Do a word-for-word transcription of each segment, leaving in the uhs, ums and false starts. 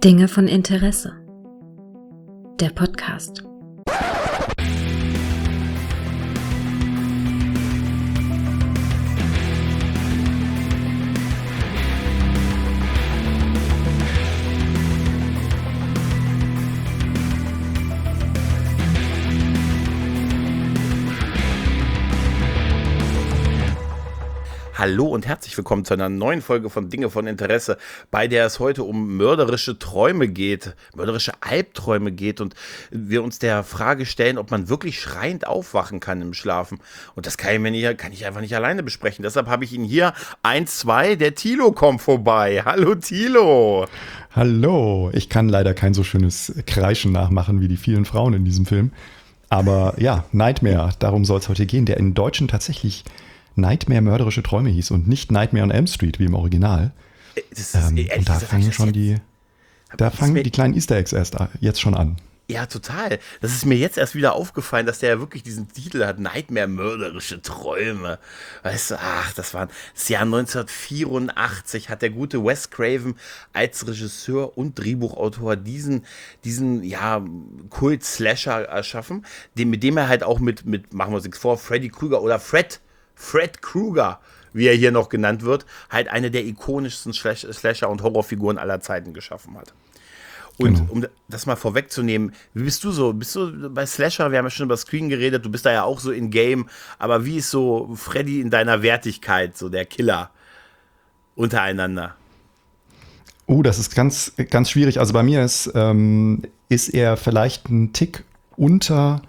Dinge von Interesse. Der Podcast. Hallo und herzlich willkommen zu einer neuen Folge von Dinge von Interesse, bei der es heute um mörderische Träume geht, mörderische Albträume geht und wir uns der Frage stellen, ob man wirklich schreiend aufwachen kann im Schlafen. Und das kann ich, mir nicht, kann ich einfach nicht alleine besprechen. Deshalb habe ich ihn hier, eins, zwei, der Thilo kommt vorbei. Hallo Thilo. Hallo, ich kann leider kein so schönes Kreischen nachmachen wie die vielen Frauen in diesem Film. Aber ja, Nightmare, darum soll es heute gehen, der in Deutschen tatsächlich Nightmare mörderische Träume hieß und nicht Nightmare on Elm Street wie im Original. Das ist, ähm, und da fangen schon die, da fangen die kleinen Easter Eggs erst jetzt schon an. Ja, total. Das ist mir jetzt erst wieder aufgefallen, dass der ja wirklich diesen Titel hat, Nightmare mörderische Träume. Weißt du, ach, das war das Jahr neunzehnhundertvierundachtzig, hat der gute Wes Craven als Regisseur und Drehbuchautor diesen, diesen ja, Kult-Slasher erschaffen, den, mit dem er halt auch mit, mit, machen wir uns nichts vor, Freddy Krueger oder Fred Fred Krueger, wie er hier noch genannt wird, halt eine der ikonischsten Slasher- und Horrorfiguren aller Zeiten geschaffen hat. Und genau. Um das mal vorwegzunehmen, wie bist du so? Bist du bei Slasher, wir haben ja schon über Screen geredet, du bist da ja auch so in Game, aber wie ist so Freddy in deiner Wertigkeit, so der Killer untereinander? Oh, das ist ganz, ganz schwierig. Also bei mir ist, ähm, ist er vielleicht ein Tick unter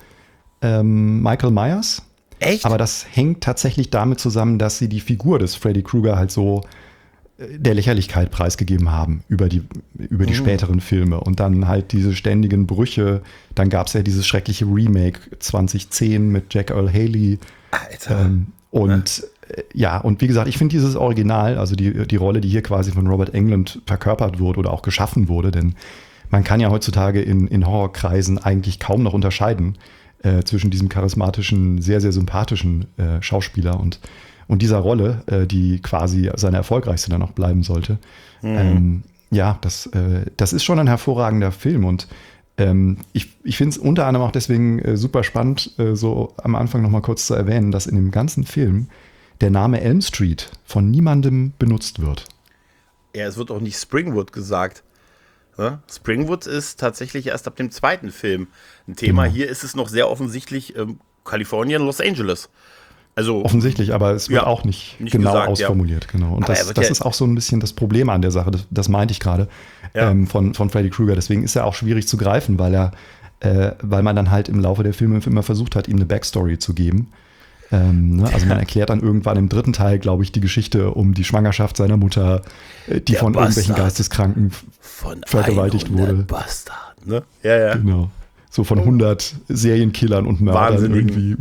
ähm, Michael Myers. Echt? Aber das hängt tatsächlich damit zusammen, dass sie die Figur des Freddy Krueger halt so der Lächerlichkeit preisgegeben haben über die, über die mhm. späteren Filme. Und dann halt diese ständigen Brüche. Dann gab es ja dieses schreckliche Remake zwanzig zehn mit Jack Earl Haley. Alter. Ähm, und äh, ja, und wie gesagt, ich finde dieses Original, also die, die Rolle, die hier quasi von Robert Englund verkörpert wurde oder auch geschaffen wurde, denn man kann ja heutzutage in, in Horrorkreisen eigentlich kaum noch unterscheiden, Äh, zwischen diesem charismatischen, sehr, sehr sympathischen äh, Schauspieler und, und dieser Rolle, äh, die quasi seine erfolgreichste dann auch bleiben sollte. Mhm. Ähm, ja, das, äh, das ist schon ein hervorragender Film und ähm, ich, ich finde es unter anderem auch deswegen äh, super spannend, äh, so am Anfang noch mal kurz zu erwähnen, dass in dem ganzen Film der Name Elm Street von niemandem benutzt wird. Ja, es wird auch nicht Springwood gesagt. Ja, Springwood ist tatsächlich erst ab dem zweiten Film ein Thema. Genau. Hier ist es noch sehr offensichtlich ähm, Kalifornien, Los Angeles. Also, offensichtlich, aber es wird ja, auch nicht, nicht genau gesagt, ausformuliert. Ja. Genau. Und aber das, das ja ist auch so ein bisschen das Problem an der Sache, das, das meinte ich gerade, ja. ähm, von, von Freddy Krueger. Deswegen ist er auch schwierig zu greifen, weil, er, äh, weil man dann halt im Laufe der Filme immer versucht hat, ihm eine Backstory zu geben. Ähm, ne? Also man erklärt dann irgendwann im dritten Teil, glaube ich, die Geschichte um die Schwangerschaft seiner Mutter, die der von Bastard irgendwelchen Geisteskranken von vergewaltigt wurde. Bastard, ne? Ja, ja. Genau. So von hundert Serienkillern und Mördern irgendwie.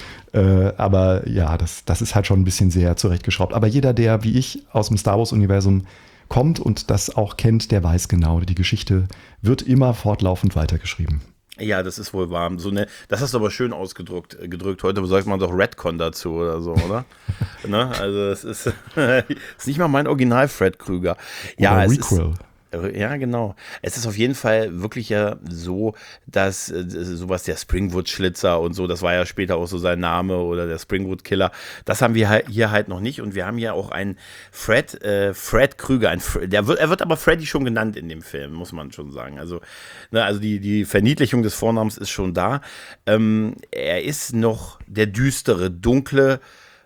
Äh, aber ja, das, das ist halt schon ein bisschen sehr zurechtgeschraubt. Aber jeder, der wie ich aus dem Star Wars-Universum kommt und das auch kennt, der weiß genau, die Geschichte wird immer fortlaufend weitergeschrieben. Ja, das ist wohl warm. So ne, das hast du aber schön ausgedrückt gedrückt. Heute sagt man doch Redcon dazu oder so, oder? Ne? Also es ist, ist nicht mal mein Original Fred Krueger. Ja, oder es Requel. Ist, ja, genau. Es ist auf jeden Fall wirklich ja so, dass äh, sowas der Springwood-Schlitzer und so, das war ja später auch so sein Name oder der Springwood-Killer, das haben wir hier halt noch nicht und wir haben ja auch einen Fred, äh, Fred Krueger, ein, der wird, er wird aber Freddy schon genannt in dem Film, muss man schon sagen. Also, ne, also die, die Verniedlichung des Vornamens ist schon da. Ähm, er ist noch der düstere, dunkle,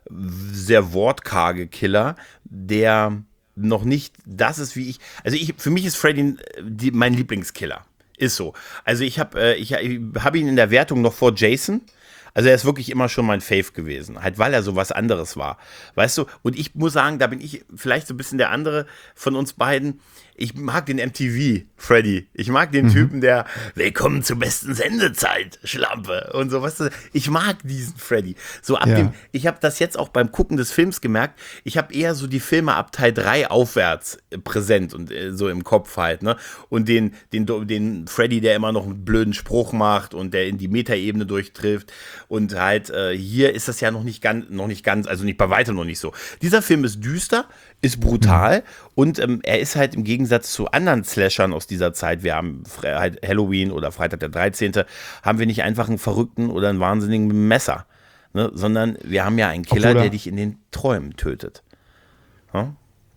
sehr wortkarge Killer, der noch nicht das ist, wie ich, also ich, für mich ist Freddy die, mein Lieblingskiller. Ist so. Also ich habe äh, ich, ich hab ihn in der Wertung noch vor Jason. Also er ist wirklich immer schon mein Fave gewesen. Halt, weil er so was anderes war. Weißt du? Und ich muss sagen, da bin ich vielleicht so ein bisschen der andere von uns beiden. Ich mag den M T V, Freddy. Ich mag den mhm. Typen, der Willkommen zur besten Sendezeit, Schlampe und so, weißt du. Ich mag diesen Freddy. So ab ja. dem, ich habe das jetzt auch beim Gucken des Films gemerkt, ich habe eher so die Filme ab Teil drei aufwärts präsent und äh, so im Kopf halt, ne? Und den, den, den Freddy, der immer noch einen blöden Spruch macht und der in die Metaebene durchtrifft. Und halt, äh, hier ist das ja noch nicht ganz, noch nicht ganz, also nicht bei weitem noch nicht so. Dieser Film ist düster, ist brutal mhm. und ähm, er ist halt im Gegensatz zu anderen Slashern aus dieser Zeit, wir haben halt Halloween oder Freitag der dreizehnte, haben wir nicht einfach einen Verrückten oder einen Wahnsinnigen mit einem Messer, ne? Sondern wir haben ja einen Killer, der dich in den Träumen tötet. Ja?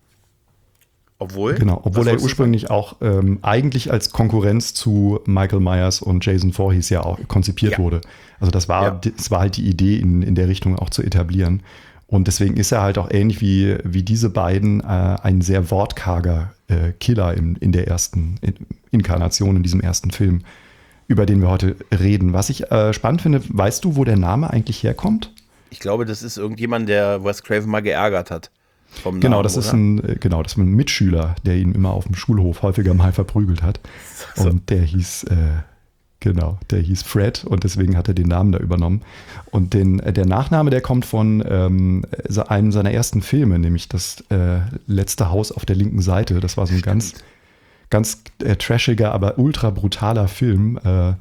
Obwohl? Genau, obwohl er ursprünglich auch ähm, eigentlich als Konkurrenz zu Michael Myers und Jason Voorhees ja auch konzipiert ja. wurde. Also das war, ja. das war halt die Idee, in, in der Richtung auch zu etablieren. Und deswegen ist er halt auch ähnlich wie, wie diese beiden äh, ein sehr wortkarger äh, Killer in, in der ersten in, Inkarnation, in diesem ersten Film, über den wir heute reden. Was ich äh, spannend finde, weißt du, wo der Name eigentlich herkommt? Ich glaube, das ist irgendjemand, der Wes Craven mal geärgert hat. Vom genau, Namen, das ist oder? ein, genau, das ist ein Mitschüler, der ihn immer auf dem Schulhof häufiger mal verprügelt hat. So. Und der hieß, äh, genau, der hieß Fred und deswegen hat er den Namen da übernommen. Und den, der Nachname, der kommt von ähm, einem seiner ersten Filme, nämlich das äh, letzte Haus auf der linken Seite. Das war so ein Stimmt. ganz, ganz äh, trashiger, aber ultra brutaler Film, äh,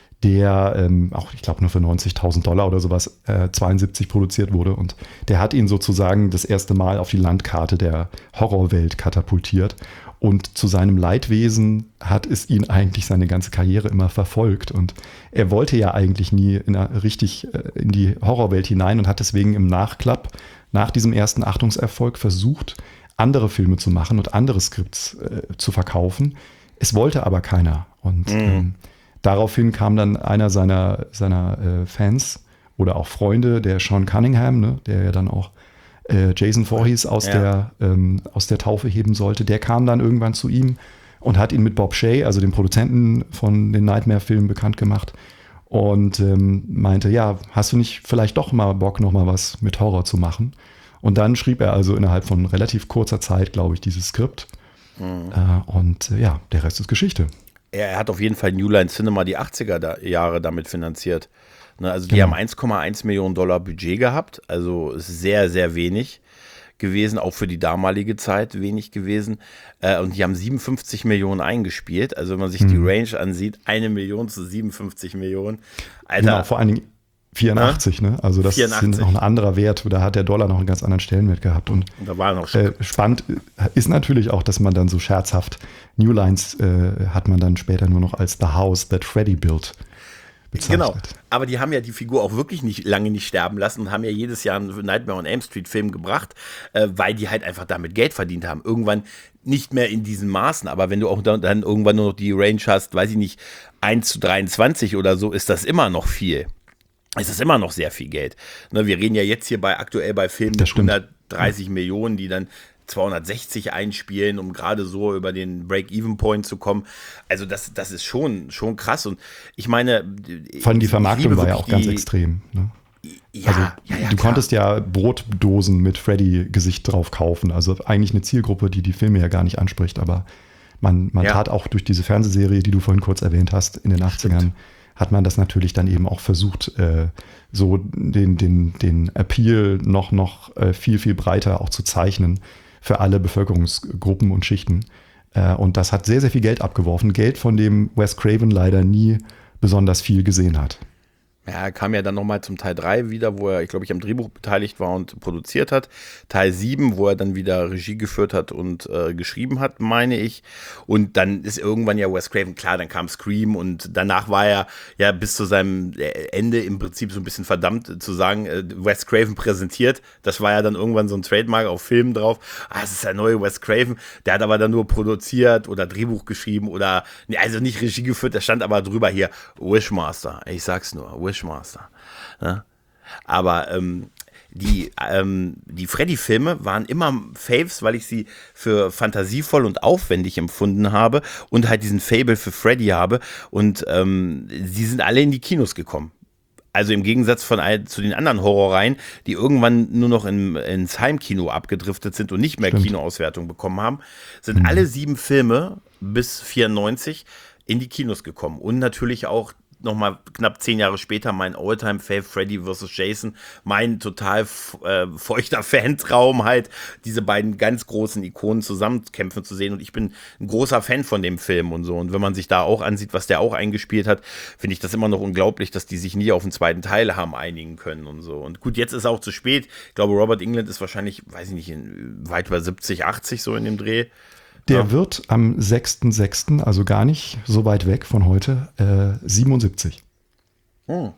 der ähm, auch, ich glaube, nur für neunzigtausend Dollar oder sowas äh, zweiundsiebzig produziert wurde. Und der hat ihn sozusagen das erste Mal auf die Landkarte der Horrorwelt katapultiert. Und zu seinem Leidwesen hat es ihn eigentlich seine ganze Karriere immer verfolgt. Und er wollte ja eigentlich nie in einer, richtig äh, in die Horrorwelt hinein und hat deswegen im Nachklapp, nach diesem ersten Achtungserfolg, versucht, andere Filme zu machen und andere Skripts äh, zu verkaufen. Es wollte aber keiner. Und mhm. ähm, daraufhin kam dann einer seiner, seiner äh, Fans oder auch Freunde, der Sean Cunningham, ne, der ja dann auch äh, Jason Voorhees aus, ja. der, ähm, aus der Taufe heben sollte, der kam dann irgendwann zu ihm und hat ihn mit Bob Shaye, also dem Produzenten von den Nightmare-Filmen, bekannt gemacht und ähm, meinte, ja, hast du nicht vielleicht doch mal Bock, noch mal was mit Horror zu machen? Und dann schrieb er also innerhalb von relativ kurzer Zeit, glaube ich, dieses Skript. Mhm. Äh, und äh, ja, der Rest ist Geschichte. Er hat auf jeden Fall New Line Cinema die achtziger Jahre damit finanziert. Ne, also die genau. haben eins Komma eins Millionen Dollar Budget gehabt, also ist sehr, sehr wenig gewesen, auch für die damalige Zeit wenig gewesen. Äh, und die haben siebenundfünfzig Millionen eingespielt. Also wenn man sich mhm. die Range ansieht, eine Million zu siebenundfünfzig Millionen. Alter. Genau, vor allen Dingen vierundachtzig, ne? Also das vierundachtzig. Ist noch ein anderer Wert. Da hat der Dollar noch einen ganz anderen Stellenwert gehabt. Und, und da war noch äh, spannend ist natürlich auch, dass man dann so scherzhaft New Lines äh, hat man dann später nur noch als The House That Freddy Built bezeichnet. Genau, aber die haben ja die Figur auch wirklich nicht lange nicht sterben lassen und haben ja jedes Jahr einen Nightmare on Elm Street Film gebracht, äh, weil die halt einfach damit Geld verdient haben. Irgendwann nicht mehr in diesen Maßen, aber wenn du auch dann, dann irgendwann nur noch die Range hast, weiß ich nicht, eins zu dreiundzwanzig oder so, ist das immer noch viel. Es ist immer noch sehr viel Geld. Ne, wir reden ja jetzt hier bei aktuell bei Filmen mit hundertdreißig ja. Millionen, die dann zweihundertsechzig einspielen, um gerade so über den Break-Even-Point zu kommen. Also das, das ist schon, schon krass. Und ich meine, vor allem die Vermarktung war ja auch ganz extrem. Ne? Ja, also, ja, ja, du klar. konntest ja Brotdosen mit Freddy-Gesicht drauf kaufen. Also eigentlich eine Zielgruppe, die die Filme ja gar nicht anspricht. Aber man, man ja. tat auch durch diese Fernsehserie, die du vorhin kurz erwähnt hast, in den achtzigern, Stimmt. hat man das natürlich dann eben auch versucht, äh, so den, den, den Appeal noch, noch äh, viel, viel breiter auch zu zeichnen für alle Bevölkerungsgruppen und Schichten. Äh, und das hat sehr, sehr viel Geld abgeworfen. Geld, von dem Wes Craven leider nie besonders viel gesehen hat. Ja, er kam ja dann nochmal zum Teil drei wieder, wo er, ich glaube, ich am Drehbuch beteiligt war und produziert hat. Teil sieben, wo er dann wieder Regie geführt hat und äh, geschrieben hat, meine ich. Und dann ist irgendwann ja Wes Craven, klar, dann kam Scream und danach war er ja bis zu seinem Ende im Prinzip so ein bisschen verdammt zu sagen, äh, Wes Craven präsentiert. Das war ja dann irgendwann so ein Trademark auf Filmen drauf. Ah, es ist der neue Wes Craven. Der hat aber dann nur produziert oder Drehbuch geschrieben oder, nee, also nicht Regie geführt, da stand aber drüber hier, Wishmaster. Ich sag's nur, Wishmaster. Master. Ja? Aber ähm, die, ähm, die Freddy-Filme waren immer Faves, weil ich sie für fantasievoll und aufwendig empfunden habe und halt diesen Fable für Freddy habe und ähm, sie sind alle in die Kinos gekommen. Also im Gegensatz von all, zu den anderen Horrorreihen, die irgendwann nur noch in, ins Heimkino abgedriftet sind und nicht mehr Stimmt. Kinoauswertung bekommen haben, sind mhm. alle sieben Filme bis vierundneunzig in die Kinos gekommen und natürlich auch nochmal knapp zehn Jahre später mein All-Time-Fave, Freddy versus. Jason, mein total äh, feuchter Fantraum halt, diese beiden ganz großen Ikonen zusammenkämpfen zu sehen und ich bin ein großer Fan von dem Film und so und wenn man sich da auch ansieht, was der auch eingespielt hat, finde ich das immer noch unglaublich, dass die sich nie auf den zweiten Teil haben einigen können und so und gut, jetzt ist auch zu spät, ich glaube Robert Englund ist wahrscheinlich, weiß ich nicht, in, weit über siebzig, achtzig so in dem Dreh. Der ja. wird am sechsten sechsten, also gar nicht so weit weg von heute, äh, siebenundsiebzig. Hm.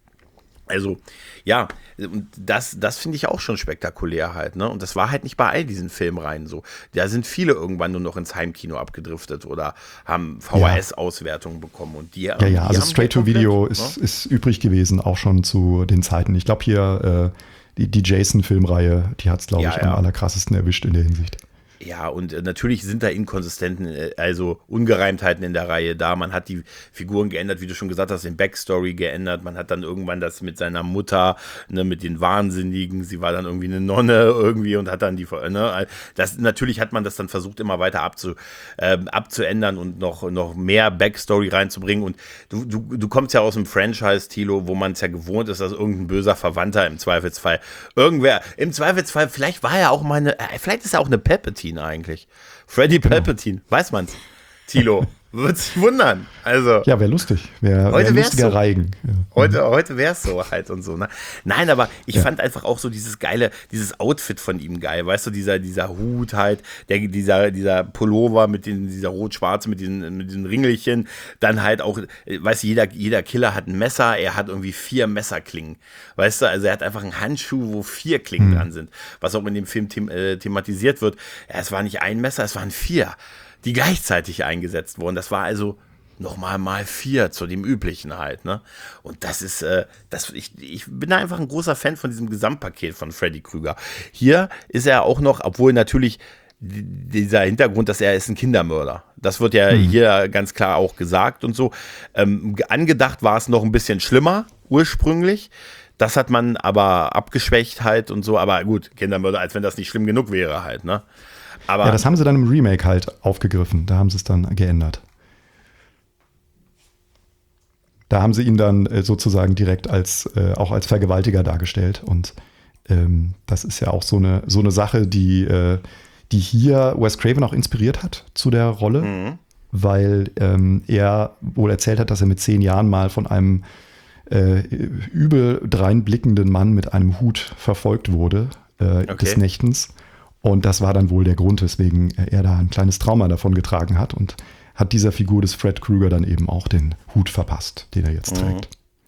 Also, ja, das, das finde ich auch schon spektakulär halt, ne? Und das war halt nicht bei all diesen Filmreihen so. Da sind viele irgendwann nur noch ins Heimkino abgedriftet oder haben V H S-Auswertungen bekommen und die Ja, ja, die also haben Straight-to-Video komplett, ist, ne? ist übrig gewesen, auch schon zu den Zeiten. Ich glaube hier, äh, die, die Jason-Filmreihe, die hat es, glaube Ja, ich, ja. am allerkrassesten erwischt in der Hinsicht. Ja, und äh, natürlich sind da Inkonsistenten, äh, also Ungereimtheiten in der Reihe da. Man hat die Figuren geändert, wie du schon gesagt hast, den Backstory geändert. Man hat dann irgendwann das mit seiner Mutter, ne, mit den Wahnsinnigen. Sie war dann irgendwie eine Nonne irgendwie und hat dann die, ne, das, natürlich hat man das dann versucht, immer weiter abzu, äh, abzuändern und noch, noch mehr Backstory reinzubringen. Und du, du, du kommst ja aus dem Franchise, Thilo, wo man es ja gewohnt ist, dass irgendein böser Verwandter im Zweifelsfall, irgendwer, im Zweifelsfall, vielleicht war er auch mal eine, äh, vielleicht ist er auch eine Palpatine eigentlich. Freddy Palpatine, genau. Weiß man's. Thilo, würde sich wundern. Also, ja, wäre lustig. Wäre wär ein lustiger so. Reigen. Ja. Heute, heute wäre es so halt und so. Ne? Nein, aber ich ja. fand einfach auch so dieses geile, dieses Outfit von ihm geil. Weißt du, dieser, dieser Hut halt, der, dieser, dieser Pullover mit den, dieser rot-schwarze, mit diesen, mit diesen Ringelchen. Dann halt auch, weißt du, jeder, jeder Killer hat ein Messer. Er hat irgendwie vier Messerklingen. Weißt du, also er hat einfach einen Handschuh, wo vier Klingen mhm. dran sind. Was auch in dem Film them- äh, thematisiert wird. Ja, es war nicht ein Messer, es waren vier, die gleichzeitig eingesetzt wurden. Das war also nochmal mal vier zu dem üblichen halt, ne? Und das ist, äh, das, ich, ich bin da einfach ein großer Fan von diesem Gesamtpaket von Freddy Krueger. Hier ist er auch noch, obwohl natürlich dieser Hintergrund, dass er ist ein Kindermörder. Das wird ja mhm. hier ganz klar auch gesagt und so. Ähm, angedacht war es noch ein bisschen schlimmer, ursprünglich. Das hat man aber abgeschwächt halt und so. Aber gut, Kindermörder, als wenn das nicht schlimm genug wäre halt, ne? Aber ja, das haben sie dann im Remake halt aufgegriffen. Da haben sie es dann geändert. Da haben sie ihn dann äh, sozusagen direkt als äh, auch als Vergewaltiger dargestellt. Und ähm, das ist ja auch so eine, so eine Sache, die, äh, die hier Wes Craven auch inspiriert hat zu der Rolle, mhm. weil ähm, er wohl erzählt hat, dass er mit zehn Jahren mal von einem äh, übel dreinblickenden Mann mit einem Hut verfolgt wurde äh, okay. des Nächtens. Und das war dann wohl der Grund, weswegen er da ein kleines Trauma davon getragen hat und hat dieser Figur des Fred Krueger dann eben auch den Hut verpasst, den er jetzt trägt.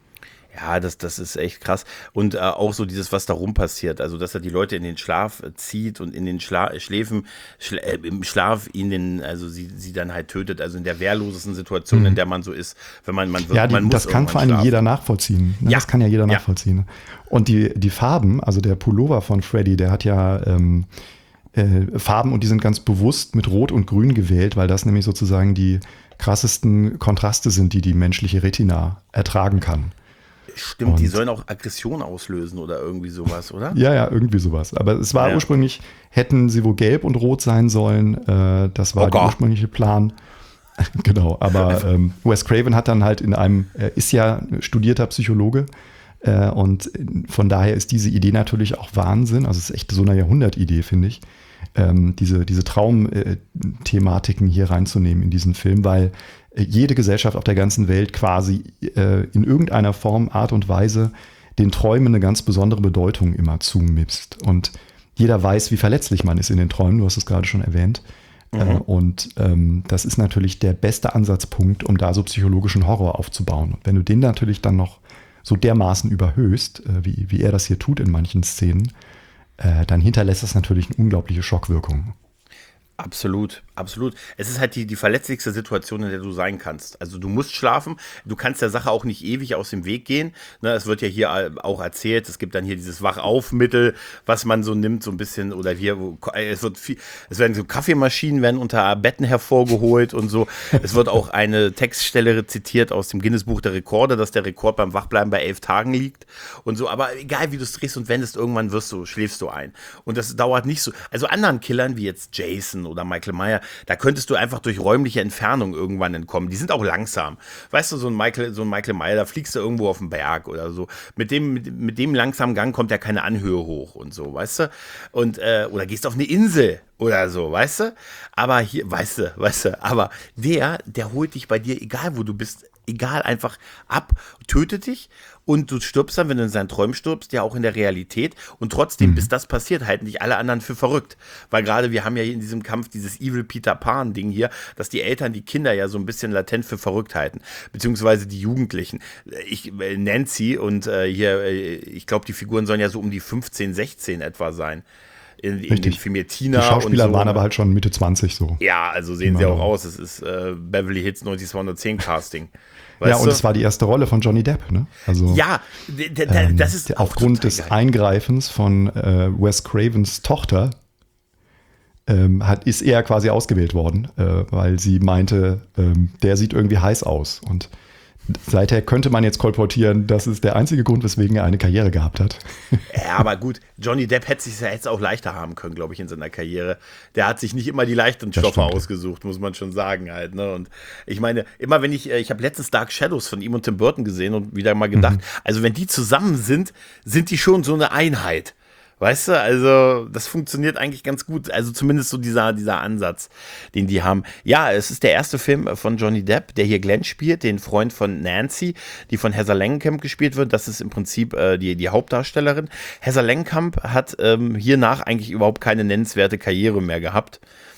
Ja, das, das ist echt krass. Und äh, auch so dieses, was da rum passiert. Also, dass er die Leute in den Schlaf äh, zieht und in den Schla- Schläfen, Schla- äh, im Schlaf ihnen, also sie, sie dann halt tötet. Also in der wehrlosesten Situation, mhm. in der man so ist, wenn man, man wird, ja, die, man muss das kann vor allem jeder nachvollziehen. Ne? Ja. Das kann ja jeder ja. nachvollziehen. Und die, die Farben, also der Pullover von Freddy, der hat ja ähm, äh, Farben und die sind ganz bewusst mit Rot und Grün gewählt, weil das nämlich sozusagen die krassesten Kontraste sind, die die menschliche Retina ertragen kann. Stimmt, und die sollen auch Aggression auslösen oder irgendwie sowas, oder? Ja, ja, irgendwie sowas. Aber es war ja. ursprünglich, hätten sie wohl gelb und rot sein sollen. Äh, das war oh der ursprüngliche Plan. Genau, aber ähm, Wes Craven hat dann halt in einem, er ist ja studierter Psychologe äh, und von daher ist diese Idee natürlich auch Wahnsinn. Also es ist echt so eine Jahrhundertidee, finde ich, ähm, diese, diese Traumthematiken hier reinzunehmen in diesen Film, weil jede Gesellschaft auf der ganzen Welt quasi äh, in irgendeiner Form, Art und Weise den Träumen eine ganz besondere Bedeutung immer zumisst. Und jeder weiß, wie verletzlich man ist in den Träumen, du hast es gerade schon erwähnt. Mhm. Äh, und ähm, das ist natürlich der beste Ansatzpunkt, um da so psychologischen Horror aufzubauen. Und wenn du den natürlich dann noch so dermaßen überhöhst, äh, wie, wie er das hier tut in manchen Szenen, äh, dann hinterlässt das natürlich eine unglaubliche Schockwirkung. Absolut, absolut. Es ist halt die, die verletzlichste Situation, in der du sein kannst. Also du musst schlafen, du kannst der Sache auch nicht ewig aus dem Weg gehen. Ne, es wird ja hier auch erzählt, es gibt dann hier dieses Wachaufmittel, was man so nimmt, so ein bisschen, oder hier, wo, es wird viel, es werden so Kaffeemaschinen werden unter Betten hervorgeholt und so. Es wird auch eine Textstelle rezitiert aus dem Guinness-Buch der Rekorde, dass der Rekord beim Wachbleiben bei elf Tagen liegt und so. Aber egal, wie du es drehst und wendest, irgendwann wirst du, schläfst du ein. Und das dauert nicht so, also anderen Killern, wie jetzt Jason Jackson oder Michael Meyer, da könntest du einfach durch räumliche Entfernung irgendwann entkommen. Die sind auch langsam. Weißt du, so ein Michael, so ein Michael Meyer, da fliegst du irgendwo auf den Berg oder so. Mit dem, mit, mit dem langsamen Gang kommt ja keine Anhöhe hoch und so, weißt du? Und, äh, oder gehst auf eine Insel oder so, weißt du? Aber hier, weißt du, weißt du, aber der, der holt dich bei dir, egal wo du bist, egal, einfach ab, tötet dich und du stirbst dann, wenn du in seinen Träumen stirbst, ja auch in der Realität und trotzdem, mhm. bis das passiert, halten dich alle anderen für verrückt, weil gerade wir haben ja hier in diesem Kampf dieses Evil Peter Pan Ding hier, dass die Eltern die Kinder ja so ein bisschen latent für verrückt halten, beziehungsweise die Jugendlichen. Ich, Nancy und äh, hier, ich glaube, die Figuren sollen ja so um die fünfzehn, sechzehn etwa sein. In, in dem Film hier Tina. Die Schauspieler und so. waren aber halt schon Mitte zwanzig so. Ja, also sehen sie auch aus. Es ist äh, Beverly Hills neunzig-zweihundertzehn Casting. Weißt ja, und es war die erste Rolle von Johnny Depp, ne? Also, ja, ähm, das ist aufgrund des geil. Eingreifens von äh, Wes Cravens Tochter ähm, hat, ist er quasi ausgewählt worden, äh, weil sie meinte, ähm, der sieht irgendwie heiß aus. Und seither könnte man jetzt kolportieren, das ist der einzige Grund, weswegen er eine Karriere gehabt hat. Ja, aber gut, Johnny Depp hätte es ja auch leichter haben können, glaube ich, in seiner Karriere. Der hat sich nicht immer die leichten Stoffe stimmt, ausgesucht, muss man schon sagen halt. Ne? Und ich meine, immer wenn ich, ich habe letztens Dark Shadows von ihm und Tim Burton gesehen und wieder mal gedacht, mhm. also wenn die zusammen sind, sind die schon so eine Einheit. Weißt du, also das funktioniert eigentlich ganz gut. Also zumindest so dieser, dieser Ansatz, den die haben. Ja, es ist der erste Film von Johnny Depp, der hier Glenn spielt, den Freund von Nancy, die von Heather Langenkamp gespielt wird. Das ist im Prinzip äh, die, die Hauptdarstellerin. Heather Langenkamp hat ähm, hiernach eigentlich überhaupt keine nennenswerte Karriere mehr gehabt.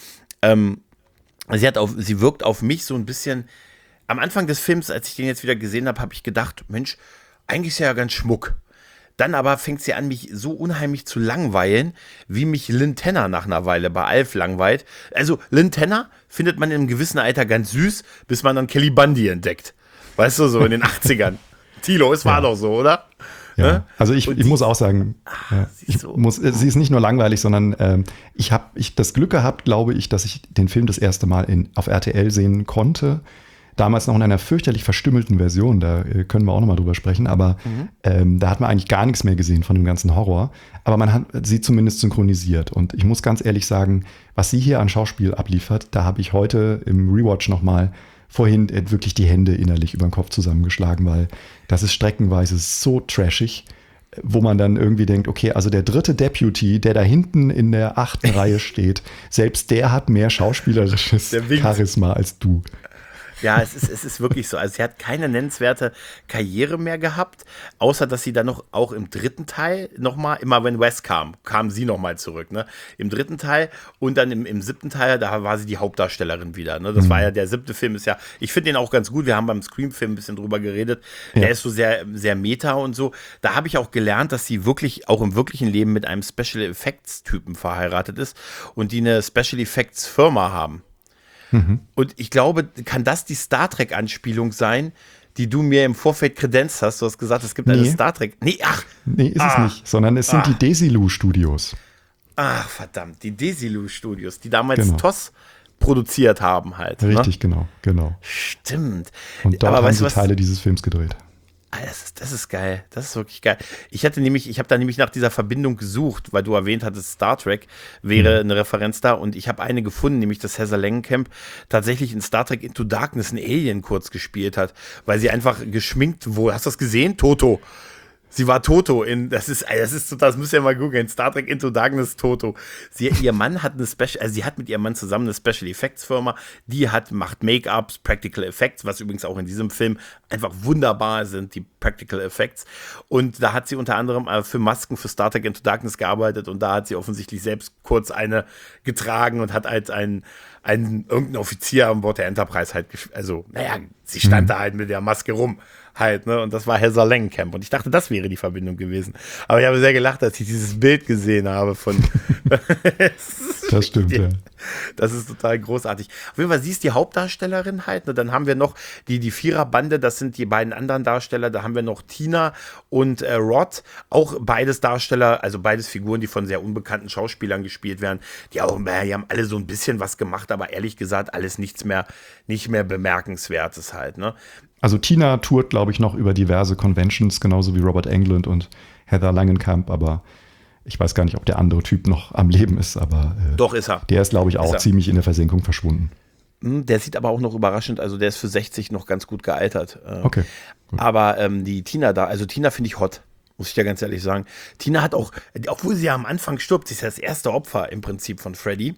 Ähm, sie, hat auf, sie wirkt auf mich so ein bisschen, am Anfang des Films, als ich den jetzt wieder gesehen habe, habe ich gedacht, Mensch, eigentlich ist er ja ganz schmuck. Dann aber fängt sie an, mich so unheimlich zu langweilen, wie mich Lynn Tanner nach einer Weile bei Alf langweilt. Also Lynn Tanner findet man in einem gewissen Alter ganz süß, bis man dann Kelly Bundy entdeckt. Weißt du, so in den achtzigern. Thilo, es war ja. doch so, oder? Ja. Ne? Also ich, ich muss auch sagen, ah, ja, ich so. muss, sie ist nicht nur langweilig, sondern ähm, ich habe ich das Glück gehabt, glaube ich, dass ich den Film das erste Mal in, auf R T L sehen konnte. Damals noch in einer fürchterlich verstümmelten Version, da können wir auch nochmal drüber sprechen, aber mhm. ähm, da hat man eigentlich gar nichts mehr gesehen von dem ganzen Horror. Aber man hat sie zumindest synchronisiert. Und ich muss ganz ehrlich sagen, was sie hier an Schauspiel abliefert, da habe ich heute im Rewatch nochmal vorhin wirklich die Hände innerlich über den Kopf zusammengeschlagen, weil das ist streckenweise so trashig, wo man dann irgendwie denkt, okay, also der dritte Deputy, der da hinten in der achten Reihe steht, selbst der hat mehr schauspielerisches Charisma als du. Ja, es ist, es ist wirklich so. Also sie hat keine nennenswerte Karriere mehr gehabt, außer dass sie dann noch auch im dritten Teil nochmal, immer wenn Wes kam, kam sie nochmal zurück. Ne? Im dritten Teil und dann im, im siebten Teil, da war sie die Hauptdarstellerin wieder. Ne? Das mhm. war ja, der siebte Film ist ja, ich finde den auch ganz gut, wir haben beim Scream-Film ein bisschen drüber geredet, ja. Der ist so sehr, sehr meta und so. Da habe ich auch gelernt, dass sie wirklich, auch im wirklichen Leben mit einem Special Effects-Typen verheiratet ist und die eine Special Effects-Firma haben. Mhm. Und ich glaube, kann das die Star Trek-Anspielung sein, die du mir im Vorfeld kredenzt hast? Du hast gesagt, es gibt nee. eine Star Trek. Nee, ach. Nee, ist ah, es nicht, sondern es sind ah. die Desilu-Studios. Ach, verdammt, die Desilu-Studios, die damals genau. T O S produziert haben halt. Richtig, ne? genau, genau. Stimmt. Und dort Aber haben sie was, Teile dieses Films gedreht. Das ist, das ist geil. Das ist wirklich geil. Ich hatte nämlich, ich habe da nämlich nach dieser Verbindung gesucht, weil du erwähnt hattest, Star Trek wäre eine Referenz da und ich habe eine gefunden, nämlich dass Heather Langenkamp tatsächlich in Star Trek Into Darkness einen Alien kurz gespielt hat, weil sie einfach geschminkt wurde. Hast du das gesehen? Toto. Sie war Toto in, das ist, das ist, das müsst ihr mal googeln, Star Trek Into Darkness Toto. Sie, ihr Mann hat eine Special, also sie hat mit ihrem Mann zusammen eine Special Effects Firma, die hat, macht Make-ups, Practical Effects, was übrigens auch in diesem Film einfach wunderbar sind, die Practical Effects. Und da hat sie unter anderem für Masken für Star Trek Into Darkness gearbeitet und da hat sie offensichtlich selbst kurz eine getragen und hat als ein, ein, irgendein Offizier an Bord der Enterprise halt, also, naja, sie stand mhm. da halt mit der Maske rum. Halt, ne? Und das war Heather Langenkamp. Und ich dachte, das wäre die Verbindung gewesen. Aber ich habe sehr gelacht, als ich dieses Bild gesehen habe von. Das stimmt, ja. Das ist total großartig. Auf jeden Fall, sie ist die Hauptdarstellerin halt. Ne? Dann haben wir noch die, die Viererbande, das sind die beiden anderen Darsteller. Da haben wir noch Tina und äh, Rod. Auch beides Darsteller, also beides Figuren, die von sehr unbekannten Schauspielern gespielt werden. Die auch, die haben alle so ein bisschen was gemacht, aber ehrlich gesagt, alles nichts mehr, nicht mehr Bemerkenswertes halt, ne? Also Tina tourt, glaube ich, noch über diverse Conventions, genauso wie Robert Englund und Heather Langenkamp, aber Ich weiß gar nicht, ob der andere Typ noch am Leben ist, aber äh, Doch, ist er. Der ist, glaube ich, auch ziemlich in der Versenkung verschwunden. Der sieht aber auch noch überraschend, also der ist für sechzig noch ganz gut gealtert. Okay. Gut. Aber ähm, die Tina da, also Tina finde ich hot, muss ich dir ganz ehrlich sagen. Tina hat auch, obwohl sie ja am Anfang stirbt, sie ist ja das erste Opfer im Prinzip von Freddy,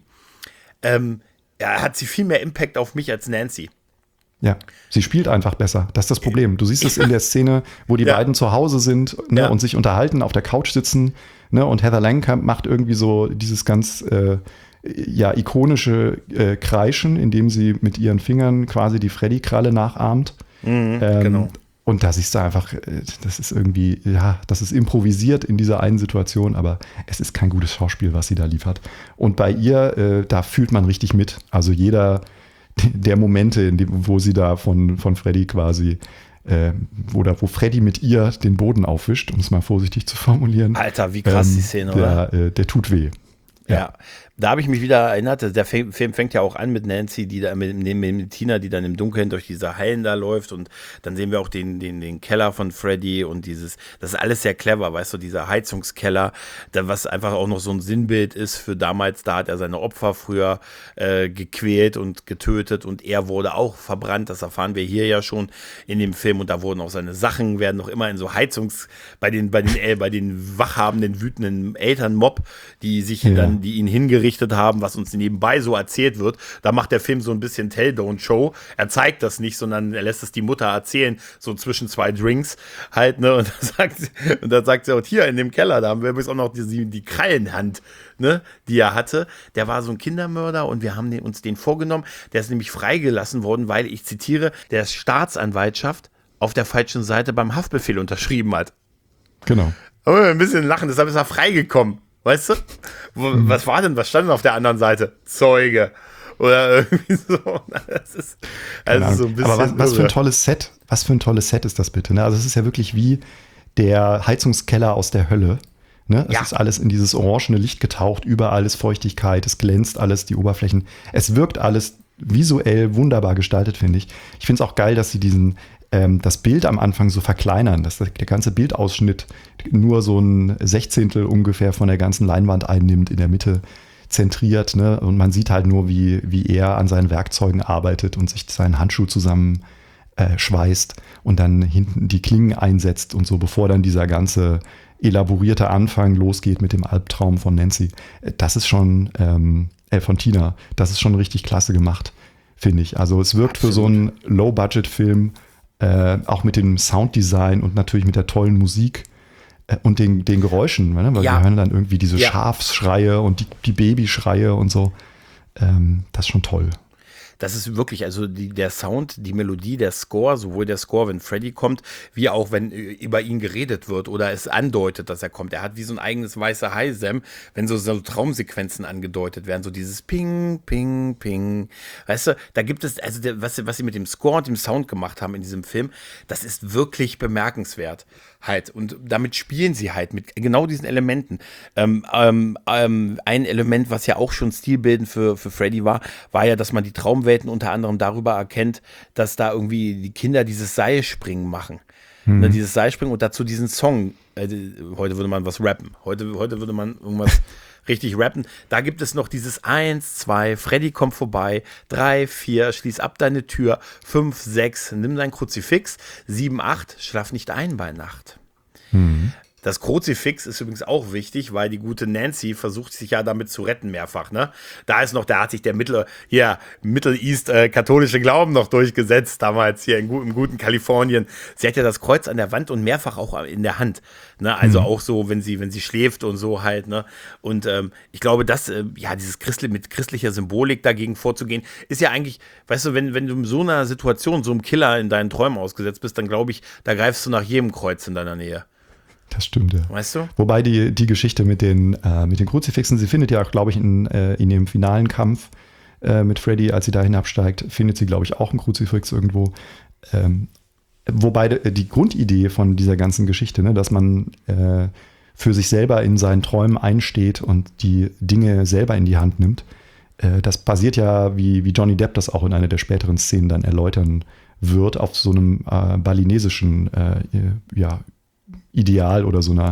ähm, ja, hat sie viel mehr Impact auf mich als Nancy. Ja, sie spielt einfach besser. Das ist das Problem. Du siehst es in der Szene, wo die ja. beiden zu Hause sind, ne, ja. und sich unterhalten, auf der Couch sitzen, ne, und Heather Langenkamp macht irgendwie so dieses ganz äh, ja, ikonische äh, Kreischen, indem sie mit ihren Fingern quasi die Freddy-Kralle nachahmt. Mhm, ähm, genau. Und da siehst du einfach, das ist irgendwie, ja, das ist improvisiert in dieser einen Situation, aber es ist kein gutes Schauspiel, was sie da liefert. Und bei ihr, äh, da fühlt man richtig mit. Also jeder der Momente, in dem, wo sie da von, von Freddy quasi, äh, oder wo Freddy mit ihr den Boden aufwischt, um es mal vorsichtig zu formulieren. Alter, wie krass ähm, die Szene, der, oder? Äh, der tut weh. Ja. ja. Da habe ich mich wieder erinnert, der Film fängt ja auch an mit Nancy, die da mit, mit, mit Tina, die dann im Dunkeln durch diese Hallen da läuft, und dann sehen wir auch den, den, den Keller von Freddy und dieses, das ist alles sehr clever, weißt du, dieser Heizungskeller, da, was einfach auch noch so ein Sinnbild ist für damals, da hat er seine Opfer früher äh, gequält und getötet, und er wurde auch verbrannt, das erfahren wir hier ja schon in dem Film, und da wurden auch seine Sachen, werden noch immer in so Heizungs, bei den, bei den, äh, bei den wachhabenden, wütenden Elternmob, die sich ja. dann, die ihn hingerichtet haben, was uns nebenbei so erzählt wird. Da macht der Film so ein bisschen Tell-Don't-Show. Er zeigt das nicht, sondern er lässt es die Mutter erzählen, so zwischen zwei Drinks halt, ne, und dann sagt sie, und dann sagt sie auch, hier in dem Keller, da haben wir übrigens auch noch die, die Krallenhand, ne, die er hatte. Der war so ein Kindermörder, und wir haben den, uns den vorgenommen. Der ist nämlich freigelassen worden, weil, ich zitiere, der Staatsanwaltschaft auf der falschen Seite beim Haftbefehl unterschrieben hat. Genau. Aber ein bisschen lachen, deshalb ist er freigekommen. Weißt du? Wo, mhm. Was war denn, was stand denn auf der anderen Seite? Zeuge. Oder irgendwie so. Das ist, also so ein bisschen. Aber was, was für ein tolles Set, was für ein tolles Set ist das bitte? Ne? Also es ist ja wirklich wie der Heizungskeller aus der Hölle. Ne? Es ja. ist alles in dieses orangene Licht getaucht, überall ist Feuchtigkeit, es glänzt alles, die Oberflächen. Es wirkt alles visuell wunderbar gestaltet, finde ich. Ich finde es auch geil, dass sie diesen ähm, das Bild am Anfang so verkleinern, dass der ganze Bildausschnitt nur so ein Sechzehntel ungefähr von der ganzen Leinwand einnimmt, in der Mitte zentriert, ne? Und man sieht halt nur, wie, wie er an seinen Werkzeugen arbeitet und sich seinen Handschuh zusammen äh, schweißt und dann hinten die Klingen einsetzt und so, bevor dann dieser ganze elaborierte Anfang losgeht mit dem Albtraum von Nancy. Das ist schon, ähm, äh, von Tina, das ist schon richtig klasse gemacht, finde ich. Also es wirkt Absolut. Für so einen Low-Budget-Film, äh, auch mit dem Sounddesign und natürlich mit der tollen Musik äh, und den, den Geräuschen, ne? Weil ja. wir hören dann irgendwie diese ja. Schafsschreie und die, die Babyschreie und so. Ähm, das ist schon toll. Das ist wirklich, also die, der Sound, die Melodie, der Score, sowohl der Score, wenn Freddy kommt, wie auch wenn über ihn geredet wird oder es andeutet, dass er kommt. Er hat wie so ein eigenes weiße Hai-Sam, wenn so, so Traumsequenzen angedeutet werden, so dieses Ping, Ping, Ping. Weißt du, da gibt es, also der, was, was sie mit dem Score und dem Sound gemacht haben in diesem Film, das ist wirklich bemerkenswert. Halt. Und damit spielen sie halt mit genau diesen Elementen. Ähm, ähm, ähm, ein Element, was ja auch schon stilbildend für, für Freddy war, war ja, dass man die Traumwelten unter anderem darüber erkennt, dass da irgendwie die Kinder dieses Seilspringen machen. Mhm. Ne, dieses Seilspringen und dazu diesen Song. Äh, heute würde man was rappen. Heute, heute würde man irgendwas richtig rappen. Da gibt es noch dieses eins, zwei, Freddy kommt vorbei, drei, vier, schließ ab deine Tür, fünf, sechs, nimm dein Kruzifix, sieben, acht, schlaf nicht ein bei Nacht. Mhm. Das Kruzifix ist übrigens auch wichtig, weil die gute Nancy versucht sich ja damit zu retten mehrfach, ne? Da ist noch, da hat sich der Mittel, hier, Middle East äh, katholische Glauben noch durchgesetzt, damals hier in, im guten Kalifornien. Sie hat ja das Kreuz an der Wand und mehrfach auch in der Hand, ne? Also mhm. auch so, wenn sie, wenn sie schläft und so halt, ne? Und ähm, ich glaube, dass, äh, ja, dieses Christli- mit christlicher Symbolik dagegen vorzugehen, ist ja eigentlich, weißt du, wenn, wenn du in so einer Situation, so einem Killer in deinen Träumen ausgesetzt bist, dann glaube ich, da greifst du nach jedem Kreuz in deiner Nähe. Das stimmt, ja. Weißt du? Wobei die, die Geschichte mit den, äh, mit den Kruzifixen, sie findet ja auch, glaube ich, in, äh, in dem finalen Kampf äh, mit Freddy, als sie da hinabsteigt, findet sie, glaube ich, auch ein Kruzifix irgendwo. Ähm, wobei de, die Grundidee von dieser ganzen Geschichte, ne, dass man äh, für sich selber in seinen Träumen einsteht und die Dinge selber in die Hand nimmt, äh, das basiert ja, wie, wie Johnny Depp das auch in einer der späteren Szenen dann erläutern wird, auf so einem äh, balinesischen äh, ja, Ideal oder so einer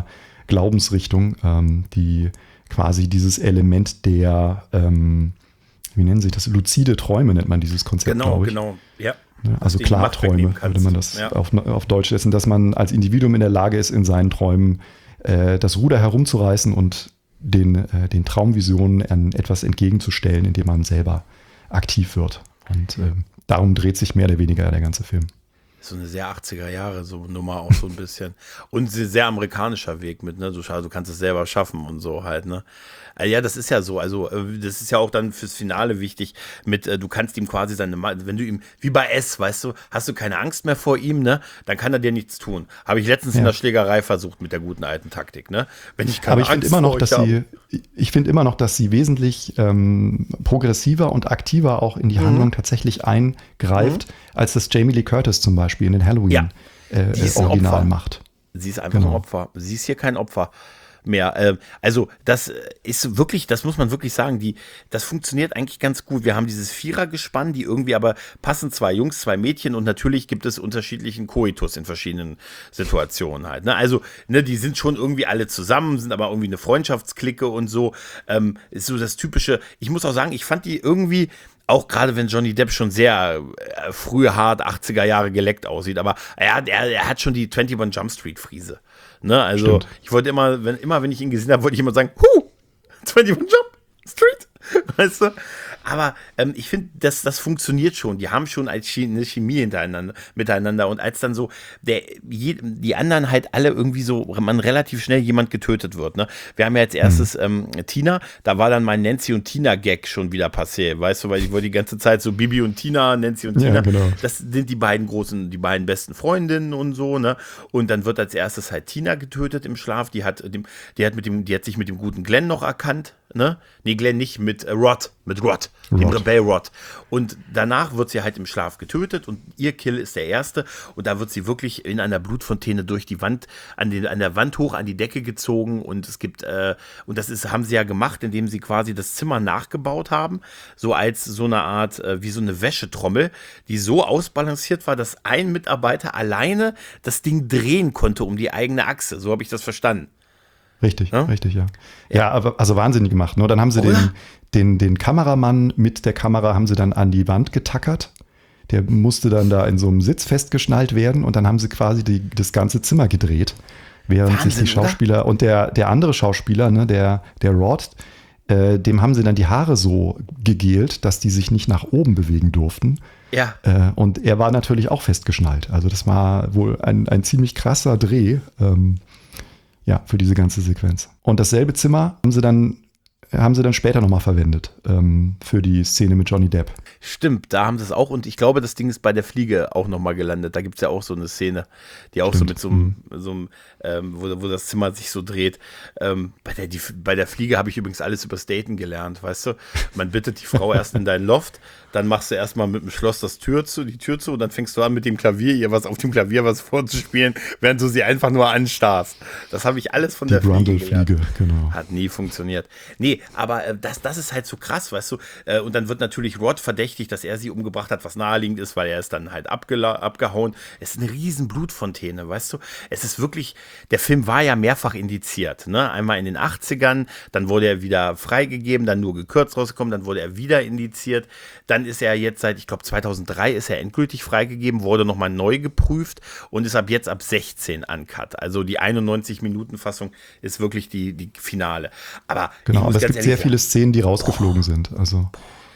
Glaubensrichtung, ähm, die quasi dieses Element der, ähm, wie nennen sich das, luzide Träume nennt man dieses Konzept, Genau, glaube ich. genau, ja. Also Klarträume würde man das ja. auf, auf Deutsch setzen, dass man als Individuum in der Lage ist, in seinen Träumen äh, das Ruder herumzureißen und den, äh, den Traumvisionen an etwas entgegenzustellen, indem man selber aktiv wird. Und äh, darum dreht sich mehr oder weniger der ganze Film. So eine sehr achtziger Jahre so Nummer auch so ein bisschen. Und sehr, sehr amerikanischer Weg mit, ne? Du, du kannst es selber schaffen und so halt, ne? Ja, das ist ja so. Also, das ist ja auch dann fürs Finale wichtig. Mit, du kannst ihm quasi seine, wenn du ihm, wie bei S, weißt du, hast du keine Angst mehr vor ihm, ne? Dann kann er dir nichts tun. Habe ich letztens ja. in der Schlägerei versucht mit der guten alten Taktik, ne? Wenn ich keine Aber ich finde immer noch, dass hab. sie, ich finde immer noch, dass sie wesentlich ähm, progressiver und aktiver auch in die mhm. Handlung tatsächlich eingreift, mhm. als das Jamie Lee Curtis zum Beispiel in den Halloween ja. äh, Original macht. Sie ist einfach genau. ein Opfer. Sie ist hier kein Opfer mehr. Also das ist wirklich, das muss man wirklich sagen, die, das funktioniert eigentlich ganz gut. Wir haben dieses Vierergespann, die irgendwie aber passen, zwei Jungs, zwei Mädchen und natürlich gibt es unterschiedlichen Koitus in verschiedenen Situationen halt. Ne? Also ne, die sind schon irgendwie alle zusammen, sind aber irgendwie eine Freundschaftsklicke und so. Ähm, ist so das typische, ich muss auch sagen, ich fand die irgendwie, auch gerade wenn Johnny Depp schon sehr äh, früh hart achtziger Jahre geleckt aussieht, aber er hat, er, er hat schon die einundzwanzig Jump Street Friese. Ne, also Stimmt. ich wollte immer, wenn immer wenn ich ihn gesehen habe, wollte ich immer sagen, huh, einundzwanzig Jump Street, weißt du? Aber ähm, ich finde, das, das funktioniert schon. Die haben schon eine Chemie hintereinander, miteinander. Und als dann so der, die anderen halt alle irgendwie so, man relativ schnell jemand getötet wird. Ne? Wir haben ja als erstes ähm, Tina, da war dann mein Nancy und Tina-Gag schon wieder passé. Weißt du, weil ich wollte die ganze Zeit so Bibi und Tina, Nancy und Tina. Ja, genau. Das sind die beiden großen, die beiden besten Freundinnen und so. Ne? Und dann wird als erstes halt Tina getötet im Schlaf. Die hat, dem, die hat, mit dem, die hat sich mit dem guten Glenn noch erkannt. Ne? Nee, Glenn nicht, mit äh, Rod, mit Rod, Rod, dem Rebell Rod. Und danach wird sie halt im Schlaf getötet und ihr Kill ist der erste. Und da wird sie wirklich in einer Blutfontäne durch die Wand, an, den, an der Wand hoch an die Decke gezogen. Und es gibt, äh, und das ist, haben sie ja gemacht, indem sie quasi das Zimmer nachgebaut haben, so als so eine Art, äh, wie so eine Wäschetrommel, die so ausbalanciert war, dass ein Mitarbeiter alleine das Ding drehen konnte um die eigene Achse. So habe ich das verstanden. Richtig, ja? richtig, ja. Ja, aber also wahnsinnig gemacht. Ne? Dann haben sie den, den, den Kameramann mit der Kamera haben sie dann an die Wand getackert. Der musste dann da in so einem Sitz festgeschnallt werden und dann haben sie quasi die, das ganze Zimmer gedreht, während Wahnsinn, sich die Schauspieler oder? und der, der andere Schauspieler, ne, der, der Rod, äh, dem haben sie dann die Haare so gegelt, dass die sich nicht nach oben bewegen durften. Ja. Äh, und er war natürlich auch festgeschnallt. Also das war wohl ein, ein ziemlich krasser Dreh. Ähm, Ja, für diese ganze Sequenz. Und dasselbe Zimmer haben sie dann, haben sie dann später nochmal verwendet ähm, für die Szene mit Johnny Depp. Stimmt, da haben sie es auch. Und ich glaube, das Ding ist bei der Fliege auch nochmal gelandet. Da gibt es ja auch so eine Szene, die auch Stimmt. so mit so einem, mhm. so einem ähm, wo, wo das Zimmer sich so dreht. Ähm, bei, der, die, bei der Fliege habe ich übrigens alles über Staten gelernt, weißt du? Man bittet die Frau erst in dein Loft, dann machst du erstmal mit dem Schloss das Tür zu, die Tür zu und dann fängst du an, mit dem Klavier ihr was auf dem Klavier was vorzuspielen, während du sie einfach nur anstarrst. Das habe ich alles von die der Fliege gelernt. Fliege, genau. Hat nie funktioniert. Nee, aber äh, das, das ist halt so krass, weißt du? Äh, und dann wird natürlich Rod verdächtig, dass er sie umgebracht hat, was naheliegend ist, weil er ist dann halt abgela- abgehauen. Es ist eine riesen Blutfontäne, weißt du? Es ist wirklich, der Film war ja mehrfach indiziert, ne? Einmal in den achtzigern, dann wurde er wieder freigegeben, dann nur gekürzt rausgekommen, dann wurde er wieder indiziert. Dann ist er jetzt seit, ich glaube zweitausenddrei ist er endgültig freigegeben, wurde nochmal neu geprüft und ist ab jetzt ab sechzehn uncut. Also die einundneunzig-Minuten-Fassung ist wirklich die, die Finale. Aber genau, aber es gibt sehr viele Szenen, die rausgeflogen Boah. sind. Also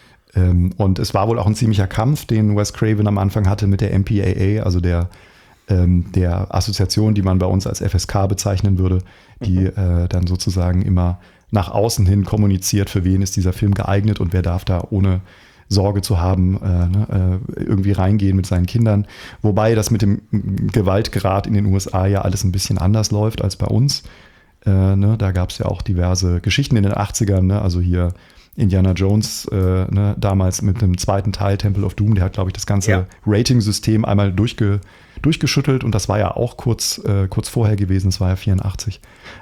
ähm, und es war wohl auch ein ziemlicher Kampf, den Wes Craven am Anfang hatte mit der M P A A, also der ähm, der Assoziation, die man bei uns als F S K bezeichnen würde, die mhm. äh, dann sozusagen immer nach außen hin kommuniziert, für wen ist dieser Film geeignet und wer darf da ohne Sorge zu haben, äh, ne, äh, irgendwie reingehen mit seinen Kindern. Wobei das mit dem Gewaltgrad in den U S A ja alles ein bisschen anders läuft als bei uns. Äh, ne, da gab es ja auch diverse Geschichten in den achtzigern, ne, also hier Indiana Jones, äh, ne, damals mit dem zweiten Teil Temple of Doom, der hat, glaube ich, das ganze ja. Rating-System einmal durchge, durchgeschüttelt und das war ja auch kurz, äh, kurz vorher gewesen, das war ja vierundachtzig.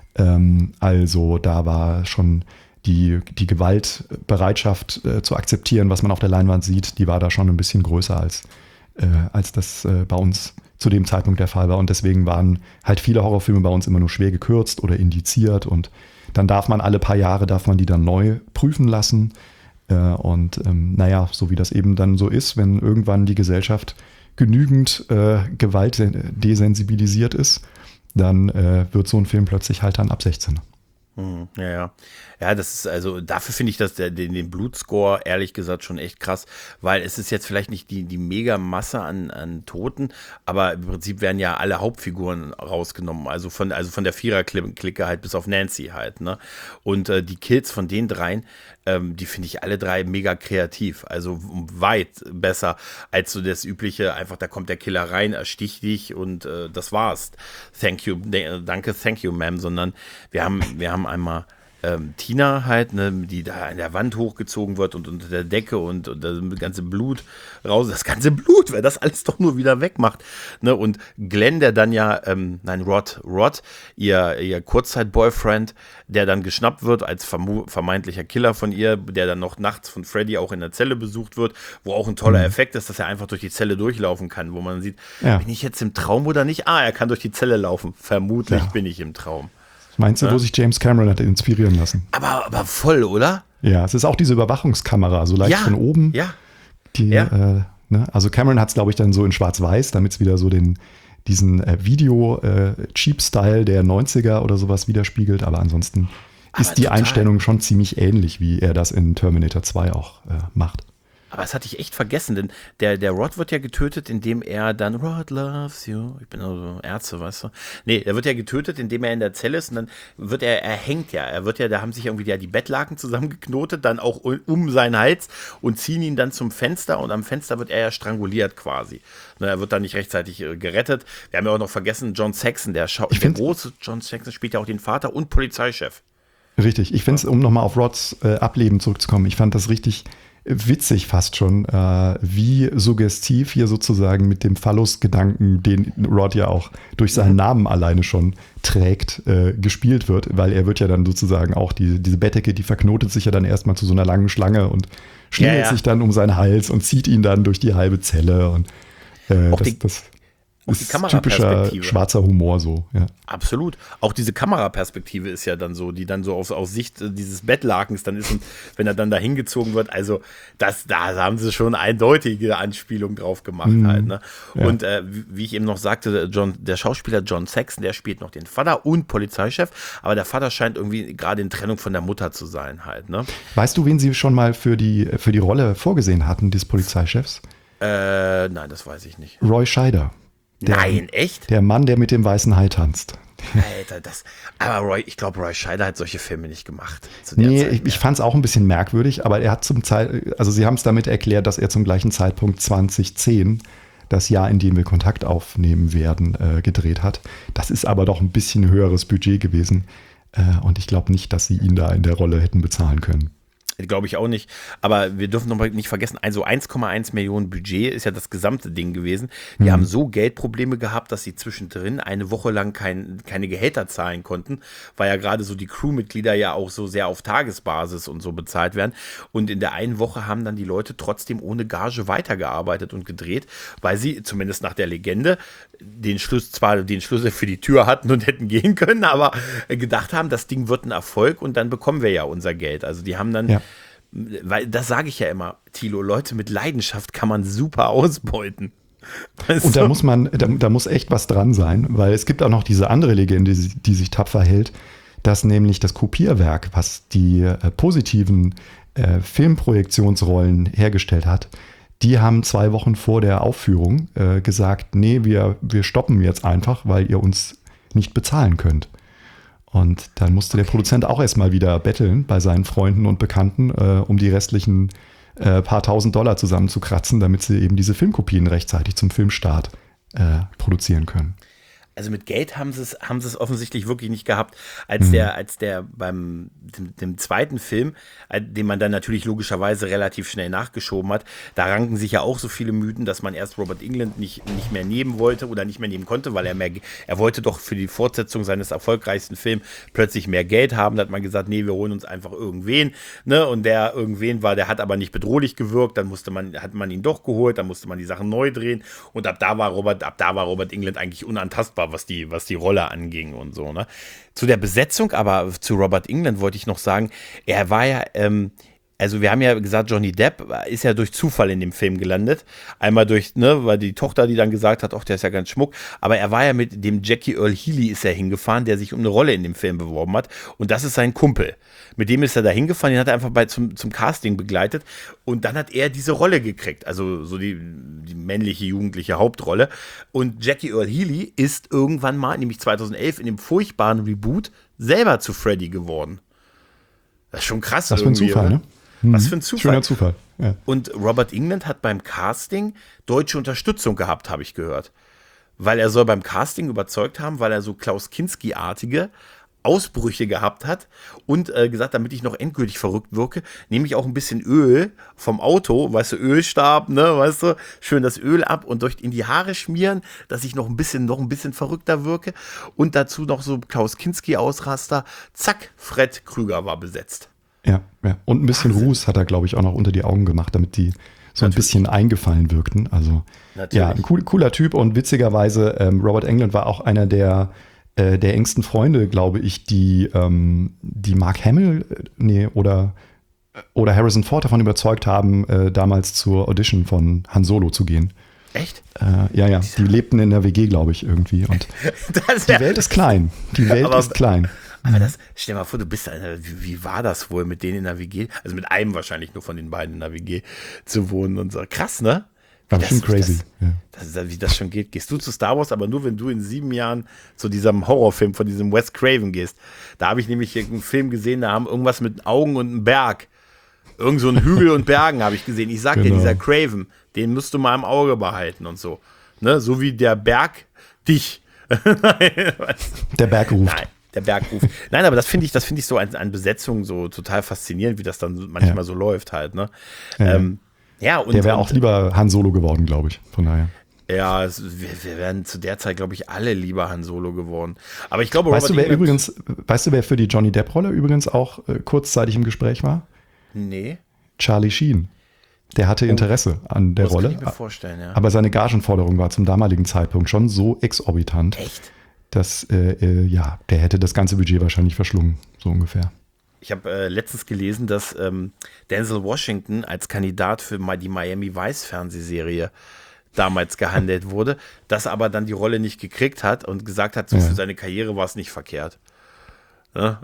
Ähm, also da war schon die, die Gewaltbereitschaft äh, zu akzeptieren, was man auf der Leinwand sieht, die war da schon ein bisschen größer als, äh, als das äh, bei uns zu dem Zeitpunkt der Fall war. Und deswegen waren halt viele Horrorfilme bei uns immer nur schwer gekürzt oder indiziert. Und dann darf man alle paar Jahre, darf man die dann neu prüfen lassen. Äh, und ähm, naja, so wie das eben dann so ist, wenn irgendwann die Gesellschaft genügend äh, Gewalt desensibilisiert ist, dann äh, wird so ein Film plötzlich halt dann ab sechzehn. Ja, ja. Ja, das ist also, dafür finde ich das, der, den, den Blutscore, ehrlich gesagt, schon echt krass, weil es ist jetzt vielleicht nicht die, die Mega-Masse an, an Toten, aber im Prinzip werden ja alle Hauptfiguren rausgenommen, also von, also von der Vierer-Clique halt bis auf Nancy halt, ne? Und äh, die Kills von den dreien, ähm, die finde ich alle drei mega kreativ, also weit besser als so das übliche, einfach da kommt der Killer rein, ersticht dich und äh, das war's. Thank you, ne, danke, thank you, Ma'am, sondern wir haben, wir haben einmal ähm, Tina halt, ne, die da an der Wand hochgezogen wird und unter der Decke und, und das ganze Blut raus, das ganze Blut, wer das alles doch nur wieder wegmacht, ne, und Glenn, der dann ja, ähm, nein, Rod, Rod, ihr, ihr Kurzzeit-Boyfriend, der dann geschnappt wird als vermu- vermeintlicher Killer von ihr, der dann noch nachts von Freddy auch in der Zelle besucht wird, wo auch ein toller Effekt ist, dass er einfach durch die Zelle durchlaufen kann, wo man sieht, ja. Bin ich jetzt im Traum oder nicht? Ah, er kann durch die Zelle laufen. Vermutlich ja. Bin ich im Traum. Meinst du, ja. Wo sich James Cameron hat inspirieren lassen? Aber, aber voll, oder? Ja, es ist auch diese Überwachungskamera, so leicht ja. von oben. Ja. Die, ja. Äh, ne? Also Cameron hat es, glaube ich, dann so in schwarz-weiß, damit es wieder so den, diesen äh, Video-Cheap-Style äh, der neunziger oder sowas widerspiegelt. Aber ansonsten aber ist die total. Einstellung schon ziemlich ähnlich, wie er das in Terminator zwei auch äh, macht. Aber das hatte ich echt vergessen, denn der, der Rod wird ja getötet, indem er dann Rod loves you. Ich bin also Ärzte, weißt du? Nee, der wird ja getötet, indem er in der Zelle ist und dann wird er, er hängt ja. Er wird ja, da haben sich irgendwie ja die Bettlaken zusammengeknotet, dann auch um seinen Hals und ziehen ihn dann zum Fenster und am Fenster wird er ja stranguliert quasi. Ne, er wird dann nicht rechtzeitig äh, gerettet. Wir haben ja auch noch vergessen, John Saxon, der, Schau- der große John Saxon spielt ja auch den Vater und Polizeichef. Richtig, ich finde es, um nochmal auf Rods äh, Ableben zurückzukommen, ich fand das richtig witzig fast schon, äh, wie suggestiv hier sozusagen mit dem Phallus-Gedanken, den Rod ja auch durch seinen Namen alleine schon trägt, äh, gespielt wird, weil er wird ja dann sozusagen auch, die, diese Bettdecke, die verknotet sich ja dann erstmal zu so einer langen Schlange und schlingelt ja, ja. sich dann um seinen Hals und zieht ihn dann durch die halbe Zelle und äh, das, die, das auch die typischer schwarzer Humor so. Ja. Absolut. Auch diese Kameraperspektive ist ja dann so, die dann so aus, aus Sicht dieses Bettlakens dann ist und wenn er dann da hingezogen wird, also das, da haben sie schon eindeutige Anspielung drauf gemacht mhm. halt. Ne? Ja. Und äh, wie ich eben noch sagte, John, der Schauspieler John Saxon, der spielt noch den Vater und Polizeichef, aber der Vater scheint irgendwie gerade in Trennung von der Mutter zu sein halt. Ne? Weißt du, wen sie schon mal für die, für die Rolle vorgesehen hatten, des Polizeichefs? Äh, nein, das weiß ich nicht. Roy Scheider. Der, Nein, echt? Der Mann, der mit dem weißen Hai tanzt. Alter, das. Aber Roy, ich glaube, Roy Scheider hat solche Filme nicht gemacht. Nee, ich, ich fand es auch ein bisschen merkwürdig, aber er hat zum Zeit, also sie haben es damit erklärt, dass er zum gleichen Zeitpunkt zwanzig zehn, das Jahr, in dem wir Kontakt aufnehmen werden, äh, gedreht hat. Das ist aber doch ein bisschen höheres Budget gewesen. Äh, und ich glaube nicht, dass sie ihn da in der Rolle hätten bezahlen können. Glaube ich auch nicht. Aber wir dürfen noch mal nicht vergessen, also eins Komma eins Millionen Budget ist ja das gesamte Ding gewesen. Die mhm. haben so Geldprobleme gehabt, dass sie zwischendrin eine Woche lang kein, keine Gehälter zahlen konnten, weil ja gerade so die Crewmitglieder ja auch so sehr auf Tagesbasis und so bezahlt werden. Und in der einen Woche haben dann die Leute trotzdem ohne Gage weitergearbeitet und gedreht, weil sie, zumindest nach der Legende, den Schluss, zwar den Schlüssel für die Tür hatten und hätten gehen können, aber gedacht haben, das Ding wird ein Erfolg und dann bekommen wir ja unser Geld. Also die haben dann ja. Weil das sage ich ja immer, Thilo, Leute mit Leidenschaft kann man super ausbeuten. Weißt und da du? muss man, da, da muss echt was dran sein, weil es gibt auch noch diese andere Legende, die, die sich tapfer hält, dass nämlich das Kopierwerk, was die äh, positiven äh, Filmprojektionsrollen hergestellt hat, die haben zwei Wochen vor der Aufführung äh, gesagt, nee, wir, wir stoppen jetzt einfach, weil ihr uns nicht bezahlen könnt. Und dann musste okay. der Produzent auch erstmal wieder betteln bei seinen Freunden und Bekannten, äh, um die restlichen äh, paar tausend Dollar zusammenzukratzen, damit sie eben diese Filmkopien rechtzeitig zum Filmstart äh, produzieren können. also mit Geld haben sie es, haben sie es offensichtlich wirklich nicht gehabt. Als Mhm. der, als der beim dem, dem zweiten Film, äh, den man dann natürlich logischerweise relativ schnell nachgeschoben hat, da ranken sich ja auch so viele Mythen, dass man erst Robert Englund nicht, nicht mehr nehmen wollte oder nicht mehr nehmen konnte, weil er mehr, er wollte doch für die Fortsetzung seines erfolgreichsten Films plötzlich mehr Geld haben. Da hat man gesagt, nee, wir holen uns einfach irgendwen, ne? Und der irgendwen war, der hat aber nicht bedrohlich gewirkt, dann musste man, hat man ihn doch geholt, dann musste man die Sachen neu drehen und ab da war Robert, ab da war Robert Englund eigentlich unantastbar, was die, was die Rolle anging und so, ne? Zu der Besetzung, aber zu Robert Englund wollte ich noch sagen, er war ja, ähm, also wir haben ja gesagt, Johnny Depp ist ja durch Zufall in dem Film gelandet. Einmal durch, ne, weil die Tochter, die dann gesagt hat, ach, der ist ja ganz schmuck. Aber er war ja mit dem Jackie Earl Healy ist er hingefahren, der sich um eine Rolle in dem Film beworben hat. Und das ist sein Kumpel. Mit dem ist er da hingefahren, den hat er einfach bei, zum, zum Casting begleitet. Und dann hat er diese Rolle gekriegt. Also so die, die männliche, jugendliche Hauptrolle. Und Jackie Earl Healy ist irgendwann mal, nämlich zweitausendelf, in dem furchtbaren Reboot selber zu Freddy geworden. Das ist schon krass. Das ist ein Zufall, oder? ne? Was für ein Zufall. Schöner Zufall, ja. Und Robert Englund hat beim Casting deutsche Unterstützung gehabt, habe ich gehört. Weil er soll beim Casting überzeugt haben, weil er so Klaus Kinski-artige Ausbrüche gehabt hat und äh, gesagt, damit ich noch endgültig verrückt wirke, nehme ich auch ein bisschen Öl vom Auto, weißt du, Ölstab, ne, weißt du, schön das Öl ab und durch in die Haare schmieren, dass ich noch ein bisschen, noch ein bisschen verrückter wirke und dazu noch so Klaus Kinski-Ausraster, zack, Fred Krüger war besetzt. Ja, ja. Und ein bisschen Wahnsinn. Ruß hat er, glaube ich, auch noch unter die Augen gemacht, damit die so ein Natürlich. bisschen eingefallen wirkten. Also Natürlich. ja, ein cool, cooler Typ und witzigerweise, ähm, Robert Englund war auch einer der, äh, der engsten Freunde, glaube ich, die, ähm, die Mark Hamill, äh, nee, oder, oder Harrison Ford davon überzeugt haben, äh, damals zur Audition von Han Solo zu gehen. Echt? Äh, ja, ja, die lebten in der W G, glaube ich, irgendwie. Und Das die wär- Welt ist klein. Die Welt Aber- ist klein. Aber das, stell dir mal vor, du bist da, in der- wie, wie war das wohl mit denen in der W G? Also mit einem wahrscheinlich nur von den beiden in der W G zu wohnen und so. Krass, ne? Wie War das- schon wie crazy. Das, Ja. das ist, wie das schon geht. Gehst du zu Star Wars, aber nur wenn du in sieben Jahren zu diesem Horrorfilm von diesem Wes Craven gehst. Da habe ich nämlich einen Film gesehen, da haben irgendwas mit Augen und einem Berg. Irgend so ein Hügel und Bergen habe ich gesehen. Ich sag dir, Genau. dieser Craven, den musst du mal im Auge behalten und so. Ne? So wie der Berg dich. Der Berg ruft. Nein, der Berg ruft. Nein, aber das finde ich, das finde ich so an, an Besetzung so total faszinierend, wie das dann manchmal Ja. so läuft halt, ne? Ja. Ähm, ja, und, Der wäre und auch lieber Han Solo geworden, glaube ich. Von daher. ja, es, wir, wir wären zu der Zeit, glaube ich, alle lieber Han Solo geworden. Aber ich glaube, Weißt du, Robert wer Englund- übrigens, weißt du, wer für die Johnny Depp-Rolle übrigens auch äh, kurzzeitig im Gespräch war? Nee, Charlie Sheen. Der hatte Interesse an der das Rolle. kann ich mir vorstellen, ja. Aber seine Gagenforderung war zum damaligen Zeitpunkt schon so exorbitant, Echt? dass äh, äh, ja, der hätte das ganze Budget wahrscheinlich verschlungen, so ungefähr. Ich habe äh, letztens gelesen, dass ähm, Denzel Washington als Kandidat für ma- die Miami Vice Fernsehserie damals gehandelt wurde, das aber dann die Rolle nicht gekriegt hat und gesagt hat, so Ja. für seine Karriere war es nicht verkehrt. Ne?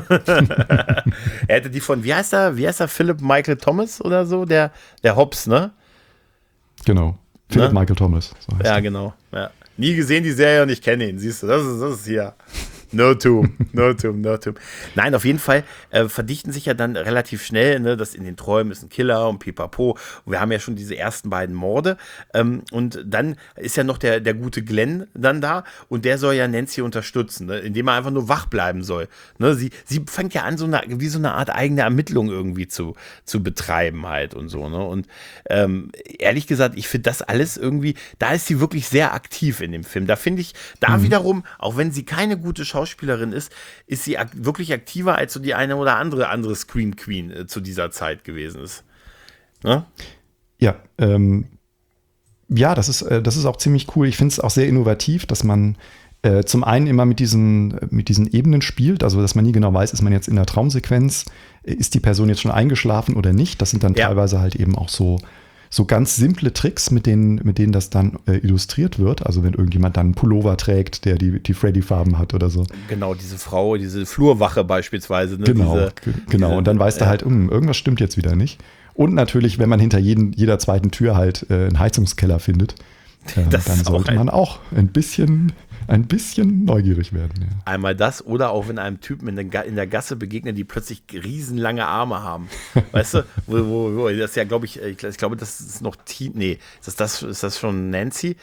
Er hätte die von, wie heißt er, wie heißt er, Philip Michael Thomas oder so, der, der Hobbs, ne? Genau. Philip Ne? Michael Thomas. So heißt Ja, er. genau. Ja. Nie gesehen die Serie und ich kenne ihn, siehst du, das ist, das ist hier. No Tomb, no Tomb, no Tomb. Nein, auf jeden Fall äh, verdichten sich ja dann relativ schnell, ne, dass in den Träumen ist ein Killer und pipapo. Und wir haben ja schon diese ersten beiden Morde. Ähm, und dann ist ja noch der, der gute Glenn dann da und der soll ja Nancy unterstützen, ne, indem er einfach nur wach bleiben soll. Ne, sie, sie fängt ja an, so eine, wie so eine Art eigene Ermittlung irgendwie zu, zu betreiben halt und so. Ne? Und ähm, ehrlich gesagt, ich finde das alles irgendwie, da ist sie wirklich sehr aktiv in dem Film. Da finde ich, da wiederum, auch wenn sie keine gute Schauspielerin ist, ist sie ak- wirklich aktiver als so die eine oder andere andere Scream Queen äh, zu dieser Zeit gewesen ist. Ne? Ja, ähm, ja, das ist, äh, das ist auch ziemlich cool. Ich finde es auch sehr innovativ, dass man äh, zum einen immer mit diesen, mit diesen Ebenen spielt, also dass man nie genau weiß, ist man jetzt in der Traumsequenz, äh, ist die Person jetzt schon eingeschlafen oder nicht. Das sind dann Ja. teilweise halt eben auch so, so ganz simple Tricks, mit denen, mit denen das dann äh, illustriert wird. Also wenn irgendjemand dann einen Pullover trägt, der die, die Freddy-Farben hat oder so. Genau, diese Frau, diese Flurwache beispielsweise. Ne? Genau, diese, ge- genau. diese- Und dann weißt du ja. halt, hm, irgendwas stimmt jetzt wieder nicht. Und natürlich, wenn man hinter jeden, jeder zweiten Tür halt äh, einen Heizungskeller findet, äh, Das dann ist auch sollte ein- man auch ein bisschen, ein bisschen neugierig werden. Ja. Einmal das oder auch wenn einem Typen in der, Ga- in der Gasse begegnet, die plötzlich riesenlange Arme haben. Weißt du, wo, wo, wo, das ist ja, glaube ich, ich gl- ich glaube, das ist noch Team, nee, ist das, das, ist das schon Nancy?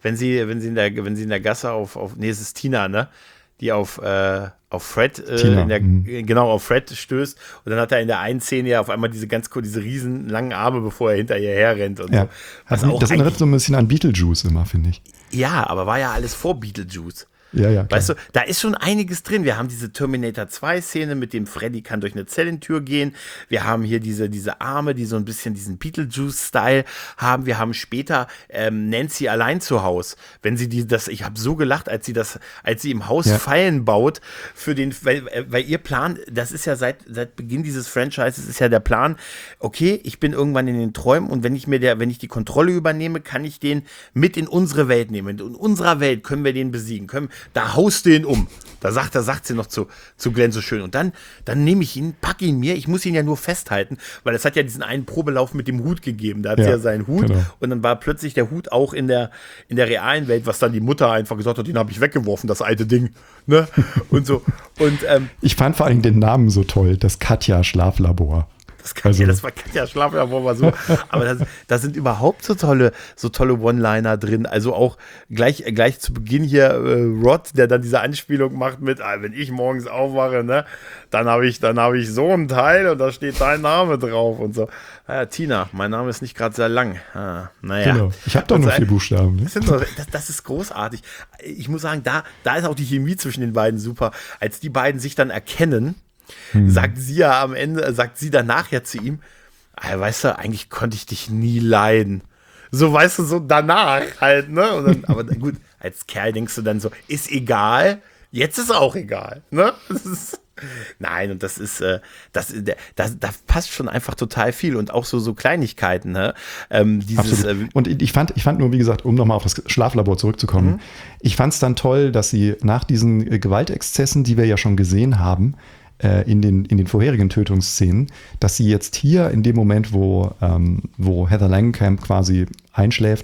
wenn sie, wenn sie in der, wenn sie in der Gasse auf, auf nee, es ist Tina, ne? Die auf, äh, auf Fred, äh, in der, mhm. genau, auf Fred stößt. Und dann hat er in der einen Szene ja auf einmal diese ganz diese riesen langen Arme, bevor er hinter ihr herrennt und ja. so. Was also, das erinnert so ein bisschen an Beetlejuice immer, finde ich. Ja, aber war ja alles vor Beetlejuice. Ja, ja, klar. Weißt du, da ist schon einiges drin. Wir haben diese Terminator zwei Szene, mit dem Freddy kann durch eine Zellentür gehen. Wir haben hier diese, diese Arme, die so ein bisschen diesen Beetlejuice-Style haben. Wir haben später ähm, Nancy allein zu Hause. Wenn sie die, das, ich habe so gelacht, als sie das, als sie im Haus ja. Fallen baut für den, weil, weil ihr Plan, das ist ja seit, seit Beginn dieses Franchises ist ja der Plan, okay, ich bin irgendwann in den Träumen und wenn ich mir der, wenn ich die Kontrolle übernehme, kann ich den mit in unsere Welt nehmen. In unserer Welt können wir den besiegen, können da haust du ihn um. Da sagt, da sagt sie noch zu, zu Glenn so schön. Und dann, dann nehme ich ihn, packe ihn mir. Ich muss ihn ja nur festhalten, weil es hat ja diesen einen Probelauf mit dem Hut gegeben. Da hat ja, sie ja seinen Hut. Genau. Und dann war plötzlich der Hut auch in der, in der realen Welt, was dann die Mutter einfach gesagt hat, den habe ich weggeworfen, das alte Ding. Ne? Und so. Und, ähm, ich fand vor allem den Namen so toll, das Katja Schlaflabor. Das, kann, also. ja, das war Katja Schlaflabor war so. Aber da da sind überhaupt so tolle, so tolle One-Liner drin. Also auch gleich, gleich zu Beginn hier äh, Rod, der dann diese Anspielung macht mit, ah, wenn ich morgens aufwache, ne, dann habe ich, dann habe ich so einen Teil und da steht dein Name drauf und so. Ah, Tina, mein Name ist nicht gerade sehr lang. Ah, naja. Genau. Ich habe doch nur vier Buchstaben. Ne? Das, sind so, das, das ist großartig. Ich muss sagen, da, da ist auch die Chemie zwischen den beiden super. Als die beiden sich dann erkennen, Hm. sagt sie ja am Ende, sagt sie danach ja zu ihm, ah, weißt du, eigentlich konnte ich dich nie leiden. So, weißt du, so danach halt, ne? Und dann, aber gut, als Kerl denkst du dann so, ist egal, jetzt ist auch egal, ne? Das ist, nein, und das ist, äh, das, das, da passt schon einfach total viel und auch so, so Kleinigkeiten, ne? Ähm, dieses, äh, und ich fand, ich fand nur, wie gesagt, um nochmal auf das Schlaflabor zurückzukommen, mhm. ich fand es dann toll, dass sie nach diesen äh, Gewaltexzessen, die wir ja schon gesehen haben, in den, in den vorherigen Tötungsszenen, dass sie jetzt hier in dem Moment, wo, ähm, wo Heather Langenkamp quasi einschläft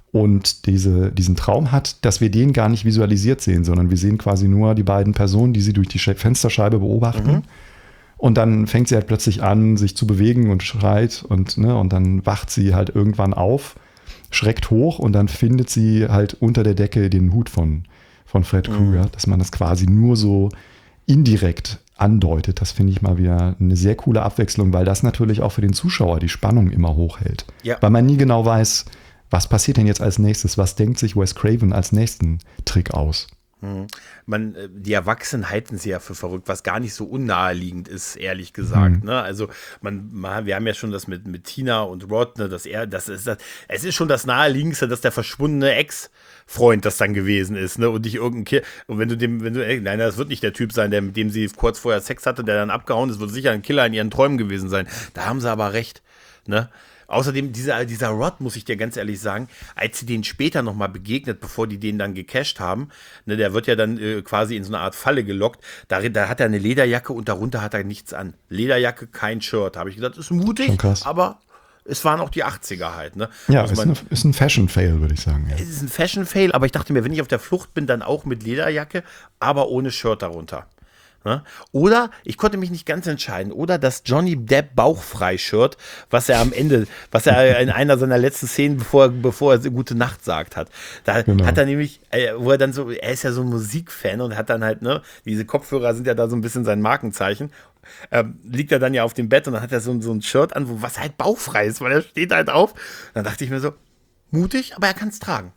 und diese, diesen Traum hat, dass wir den gar nicht visualisiert sehen, sondern wir sehen quasi nur die beiden Personen, die sie durch die Fensterscheibe beobachten. Mhm. Und dann fängt sie halt plötzlich an, sich zu bewegen und schreit und, ne, und dann wacht sie halt irgendwann auf, schreckt hoch und dann findet sie halt unter der Decke den Hut von, von Fred Krueger, mhm. dass man das quasi nur so indirekt andeutet. Das finde ich mal wieder eine sehr coole Abwechslung, weil das natürlich auch für den Zuschauer die Spannung immer hochhält. Ja. Weil man nie genau weiß, was passiert denn jetzt als nächstes, was denkt sich Wes Craven als nächsten Trick aus. Hm. Man, die Erwachsenen halten sie ja für verrückt, was gar nicht so unnaheliegend ist, ehrlich gesagt. Hm. Ne? Also man, man, wir haben ja schon das mit, mit Tina und Rod, ne, dass er, das ist das, es ist schon das Naheliegendste, dass der verschwundene Ex-Freund das dann gewesen ist, ne? Und nicht irgendein Kind. Und wenn du dem, wenn du, nein, das wird nicht der Typ sein, der mit dem sie kurz vorher Sex hatte, der dann abgehauen ist, wird sicher ein Killer in ihren Träumen gewesen sein. Da haben sie aber recht, ne? Außerdem, dieser, dieser Rod, muss ich dir ganz ehrlich sagen, als sie den später nochmal begegnet, bevor die den dann gecasht haben, ne, der wird ja dann äh, quasi in so eine Art Falle gelockt, da, da hat er eine Lederjacke und darunter hat er nichts an. Lederjacke, kein Shirt. Da habe ich gedacht, ist mutig, aber es waren auch die achtziger halt. Ne? Ja, also ist, man, eine, ist ein Fashion-Fail, würde ich sagen. Ja. Es ist ein Fashion-Fail, aber ich dachte mir, wenn ich auf der Flucht bin, dann auch mit Lederjacke, aber ohne Shirt darunter. Oder, ich konnte mich nicht ganz entscheiden, oder das Johnny Depp Bauchfrei-Shirt, was er am Ende, was er in einer seiner letzten Szenen, bevor, bevor er Gute Nacht sagt hat. Da genau. hat er nämlich, wo er dann so, er ist ja so ein Musikfan und hat dann halt, ne, diese Kopfhörer sind ja da so ein bisschen sein Markenzeichen. Ähm, liegt er dann ja auf dem Bett und dann hat er so, so ein Shirt an, wo was halt bauchfrei ist, weil er steht halt auf. Dann dachte ich mir so, mutig, aber er kann es tragen.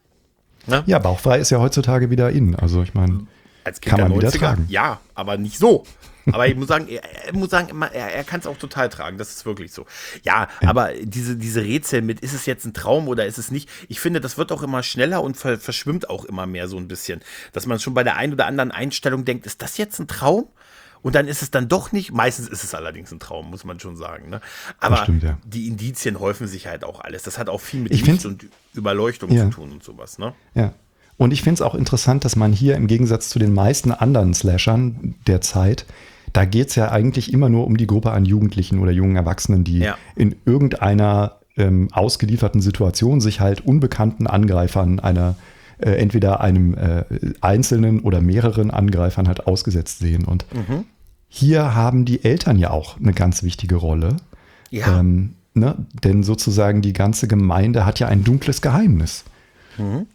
Ne? Ja, bauchfrei ist ja heutzutage wieder in, also ich meine. Als Kind der neunziger, ja, aber nicht so. Aber ich muss sagen, er, er muss sagen, er, er kann es auch total tragen. Das ist wirklich so. Ja, ja, aber diese, diese Rätsel mit, ist es jetzt ein Traum oder ist es nicht? Ich finde, das wird auch immer schneller und ver, verschwimmt auch immer mehr so ein bisschen. Dass man schon bei der einen oder anderen Einstellung denkt, ist das jetzt ein Traum? Und dann ist es dann doch nicht. Meistens ist es allerdings ein Traum, muss man schon sagen. Ne? Aber stimmt, ja. Die Indizien häufen sich halt auch alles. Das hat auch viel mit ich Licht und Überleuchtung ja. zu tun und sowas. Ne? Ja. Und ich finde es auch interessant, dass man hier im Gegensatz zu den meisten anderen Slashern der Zeit, da geht es ja eigentlich immer nur um die Gruppe an Jugendlichen oder jungen Erwachsenen, die ja. in irgendeiner ähm, ausgelieferten Situation sich halt unbekannten Angreifern, einer äh, entweder einem äh, einzelnen oder mehreren Angreifern halt ausgesetzt sehen. Und mhm. hier haben die Eltern ja auch eine ganz wichtige Rolle. Ja. Ähm, ne? Denn sozusagen die ganze Gemeinde hat ja ein dunkles Geheimnis. Mhm.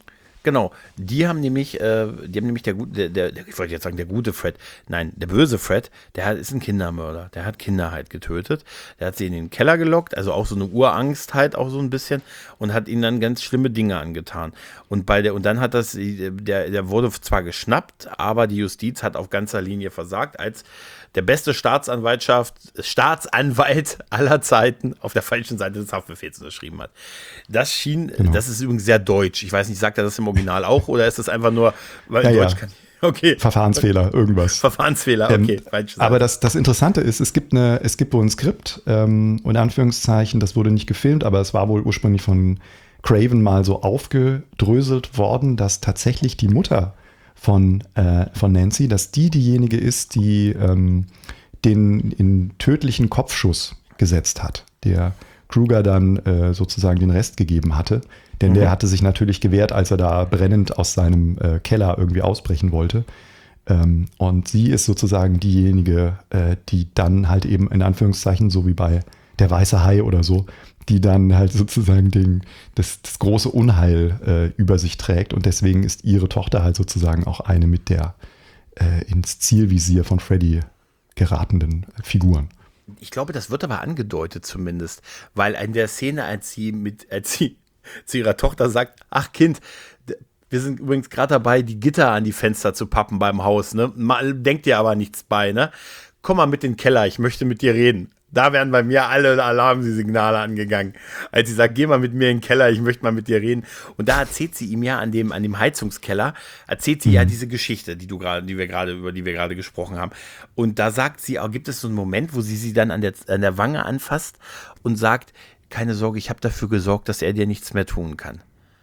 Genau, die haben nämlich, äh, die haben nämlich der gute, der, der, ich wollte jetzt sagen, der gute Fred, nein, der böse Fred, der hat, ist ein Kindermörder, der hat Kinder halt getötet, der hat sie in den Keller gelockt, also auch so eine Urangst halt auch so ein bisschen und hat ihnen dann ganz schlimme Dinge angetan. Und bei der, und dann hat das, der, der wurde zwar geschnappt, aber die Justiz hat auf ganzer Linie versagt, als der beste Staatsanwaltschaft, Staatsanwalt aller Zeiten auf der falschen Seite des Haftbefehls unterschrieben hat. Das schien, genau. Das ist übrigens sehr deutsch. Ich weiß nicht, sagt er das im Original auch oder ist das einfach nur, weil ja, in Deutsch ja. kann okay. Verfahrensfehler, irgendwas. Verfahrensfehler, okay. Ähm, aber das, das Interessante ist, es gibt, eine, es gibt wohl ein Skript, ähm, in Anführungszeichen, das wurde nicht gefilmt, aber es war wohl ursprünglich von Craven mal so aufgedröselt worden, dass tatsächlich die Mutter von, äh, von Nancy, dass die diejenige ist, die ähm, den in tödlichen Kopfschuss gesetzt hat, der Kruger dann äh, sozusagen den Rest gegeben hatte. Denn mhm. der hatte sich natürlich gewehrt, als er da brennend aus seinem äh, Keller irgendwie ausbrechen wollte. Ähm, und sie ist sozusagen diejenige, äh, die dann halt eben in Anführungszeichen, so wie bei der weiße Hai oder so, die dann halt sozusagen den, das, das große Unheil äh, über sich trägt. Und deswegen ist ihre Tochter halt sozusagen auch eine mit der äh, ins Zielvisier von Freddy geratenen Figuren. Ich glaube, das wird aber angedeutet zumindest, weil in der Szene, als sie mit, als sie zu ihrer Tochter sagt, ach Kind, wir sind übrigens gerade dabei, die Gitter an die Fenster zu pappen beim Haus, ne? Mal, denkt dir aber nichts bei, ne? Komm mal mit in den Keller, ich möchte mit dir reden. Da werden bei mir alle Alarmsignale angegangen. Als sie sagt, geh mal mit mir in den Keller, ich möchte mal mit dir reden. Und da erzählt sie ihm ja an dem, an dem Heizungskeller, erzählt sie mhm. ja diese Geschichte, die du gerade, die wir gerade, über die wir gerade gesprochen haben. Und da sagt sie auch, gibt es so einen Moment, wo sie sie dann an der, an der Wange anfasst und sagt, keine Sorge, ich habe dafür gesorgt, dass er dir nichts mehr tun kann.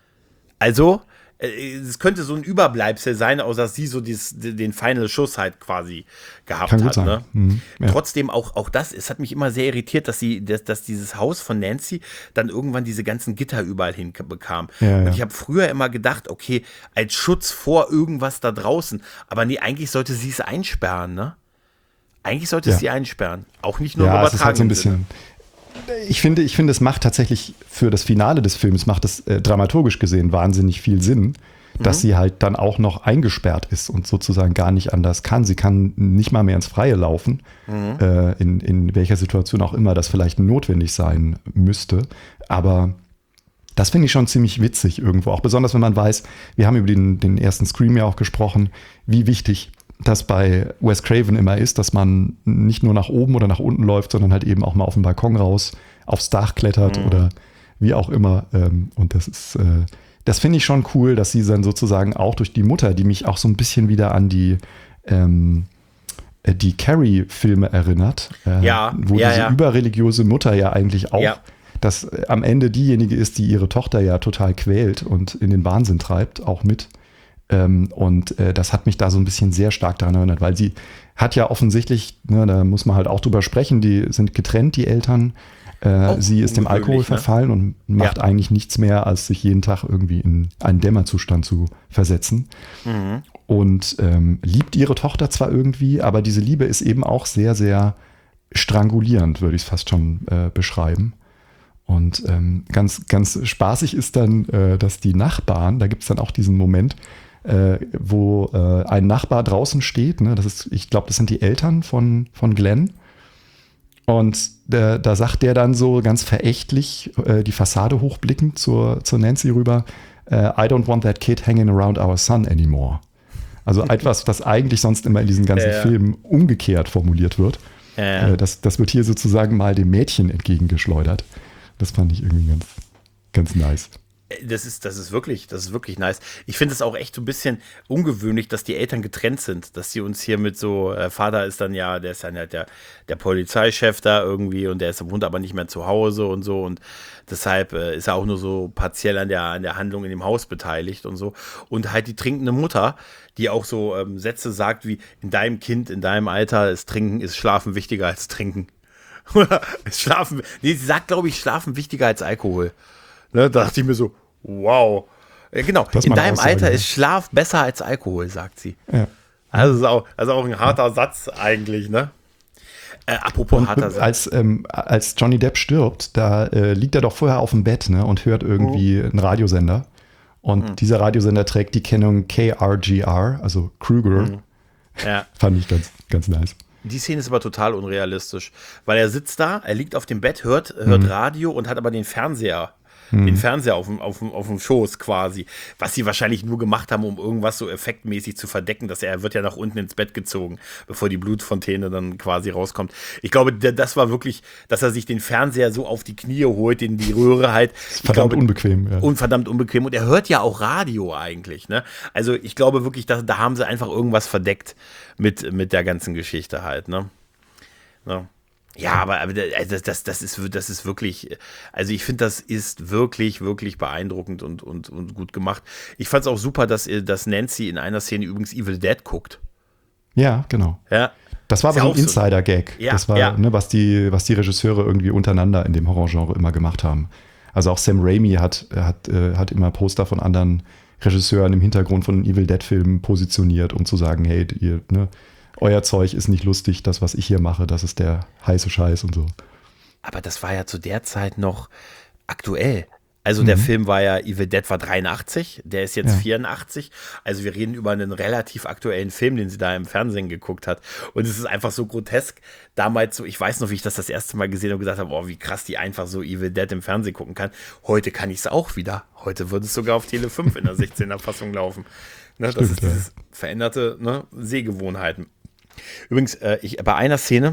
Also, es könnte so ein Überbleibsel sein, außer dass sie so dieses, den Final Schuss halt quasi gehabt Kann gut hat. sein. Ne? Mhm, ja. Trotzdem auch, auch das, es hat mich immer sehr irritiert, dass sie, dass, dass dieses Haus von Nancy dann irgendwann diese ganzen Gitter überall hinbekam. Ja, und ja. ich habe früher immer gedacht, okay, als Schutz vor irgendwas da draußen. Aber nee, eigentlich sollte sie es einsperren, ne? Eigentlich sollte ja. es sie einsperren. Auch nicht nur ja, im es ist halt so ein übertragenen bisschen. Ich finde, ich finde, es macht tatsächlich für das Finale des Films, macht es äh, dramaturgisch gesehen wahnsinnig viel Sinn, mhm. dass sie halt dann auch noch eingesperrt ist und sozusagen gar nicht anders kann. Sie kann nicht mal mehr ins Freie laufen, mhm. äh, in, in welcher Situation auch immer das vielleicht notwendig sein müsste. Aber das finde ich schon ziemlich witzig irgendwo, auch besonders wenn man weiß, wir haben über den, den ersten Scream ja auch gesprochen, wie wichtig das bei Wes Craven immer ist, dass man nicht nur nach oben oder nach unten läuft, sondern halt eben auch mal auf den Balkon raus, aufs Dach klettert mhm. oder wie auch immer. Und das ist, das finde ich schon cool, dass sie dann sozusagen auch durch die Mutter, die mich auch so ein bisschen wieder an die, ähm, die Carrie-Filme erinnert, äh, ja, wo ja, diese ja. überreligiöse Mutter ja eigentlich auch, ja. dass am Ende diejenige ist, die ihre Tochter ja total quält und in den Wahnsinn treibt, auch mit. Und äh, das hat mich da so ein bisschen sehr stark daran erinnert, weil sie hat ja offensichtlich, ne, da muss man halt auch drüber sprechen, die sind getrennt, die Eltern. Äh, sie ist dem Alkohol ne? verfallen und macht ja. eigentlich nichts mehr, als sich jeden Tag irgendwie in einen Dämmerzustand zu versetzen. Mhm. Und ähm, liebt ihre Tochter zwar irgendwie, aber diese Liebe ist eben auch sehr, sehr strangulierend, würde ich es fast schon äh, beschreiben. Und ähm, ganz, ganz spaßig ist dann, äh, dass die Nachbarn, da gibt es dann auch diesen Moment, Äh, wo äh, ein Nachbar draußen steht, ne? Das ist, ich glaube, das sind die Eltern von, von Glenn. Und der, da sagt der dann so ganz verächtlich, äh, die Fassade hochblickend zur, zur Nancy rüber, äh, I don't want that kid hanging around our son anymore. Also etwas, das eigentlich sonst immer in diesen ganzen ja, ja. Filmen umgekehrt formuliert wird. Ja, ja. Äh, das, das wird hier sozusagen mal dem Mädchen entgegengeschleudert. Das fand ich irgendwie ganz, ganz nice. Das ist, das ist wirklich, das ist wirklich nice. Ich finde es auch echt so ein bisschen ungewöhnlich, dass die Eltern getrennt sind, dass sie uns hier mit so, äh, Vater ist dann ja, der ist dann ja der, der Polizeichef da irgendwie und der ist, wohnt aber nicht mehr zu Hause und so und deshalb äh, ist er auch nur so partiell an der, an der Handlung in dem Haus beteiligt und so. Und halt die trinkende Mutter, die auch so ähm, Sätze sagt wie, in deinem Kind, in deinem Alter ist Trinken, ist Schlafen wichtiger als Trinken. Oder ist Schlafen, nee, sie sagt, glaube ich, Schlafen wichtiger als Alkohol. Ne, da dachte ich mir so, wow. Ja, genau, das in deinem Alter ja. ist Schlaf besser als Alkohol, sagt sie. Ja. Also ist auch, also auch ein harter ja. Satz eigentlich, ne? Äh, apropos und harter Satz. Als, ähm, als Johnny Depp stirbt, da äh, liegt er doch vorher auf dem Bett, ne, und hört irgendwie mhm. einen Radiosender Und mhm. dieser Radiosender trägt die Kennung K R G R, also Kruger. Mhm. Ja. Fand ich ganz, ganz nice. Die Szene ist aber total unrealistisch, weil er sitzt da, er liegt auf dem Bett, hört, hört mhm. Radio und hat aber den Fernseher, mhm. den Fernseher auf dem, auf, dem, auf dem Schoß quasi, was sie wahrscheinlich nur gemacht haben, um irgendwas so effektmäßig zu verdecken, dass er, er wird ja nach unten ins Bett gezogen, bevor die Blutfontäne dann quasi rauskommt. Ich glaube, der, das war wirklich, dass er sich den Fernseher so auf die Knie holt, in die Röhre halt. Verdammt glaube, unbequem. Ja. Und verdammt unbequem. Und er hört ja auch Radio eigentlich, ne? Also ich glaube wirklich, dass, da haben sie einfach irgendwas verdeckt mit, mit der ganzen Geschichte halt, ne? Ja. Ja, aber, aber das, das, das, ist, das ist wirklich, also ich finde, das ist wirklich, wirklich beeindruckend und, und, und gut gemacht. Ich fand es auch super, dass, dass Nancy in einer Szene übrigens Evil Dead guckt. Ja, genau. Ja. Das war aber so ein Insider-Gag. Ja, das war, ja. ne, was die, was die Regisseure irgendwie untereinander in dem Horrorgenre immer gemacht haben. Also auch Sam Raimi hat, hat, äh, hat immer Poster von anderen Regisseuren im Hintergrund von Evil Dead-Filmen positioniert, um zu sagen, hey, ihr, ne, euer Zeug ist nicht lustig, das, was ich hier mache, das ist der heiße Scheiß und so. Aber das war ja zu der Zeit noch aktuell. Also der mhm. Film war ja, Evil Dead war dreiundachtzig, der ist jetzt ja. vierundachtzig. Also wir reden über einen relativ aktuellen Film, den sie da im Fernsehen geguckt hat. Und es ist einfach so grotesk. Damals so, ich weiß noch, wie ich das das erste Mal gesehen habe und gesagt habe, oh, wie krass die einfach so Evil Dead im Fernsehen gucken kann. Heute kann ich es auch wieder. Heute würde es sogar auf Tele fünf in der sechzehner Fassung laufen. Ne, Stimmt, das ist dieses ja. veränderte, ne, Sehgewohnheiten. Übrigens, äh, ich, bei einer Szene,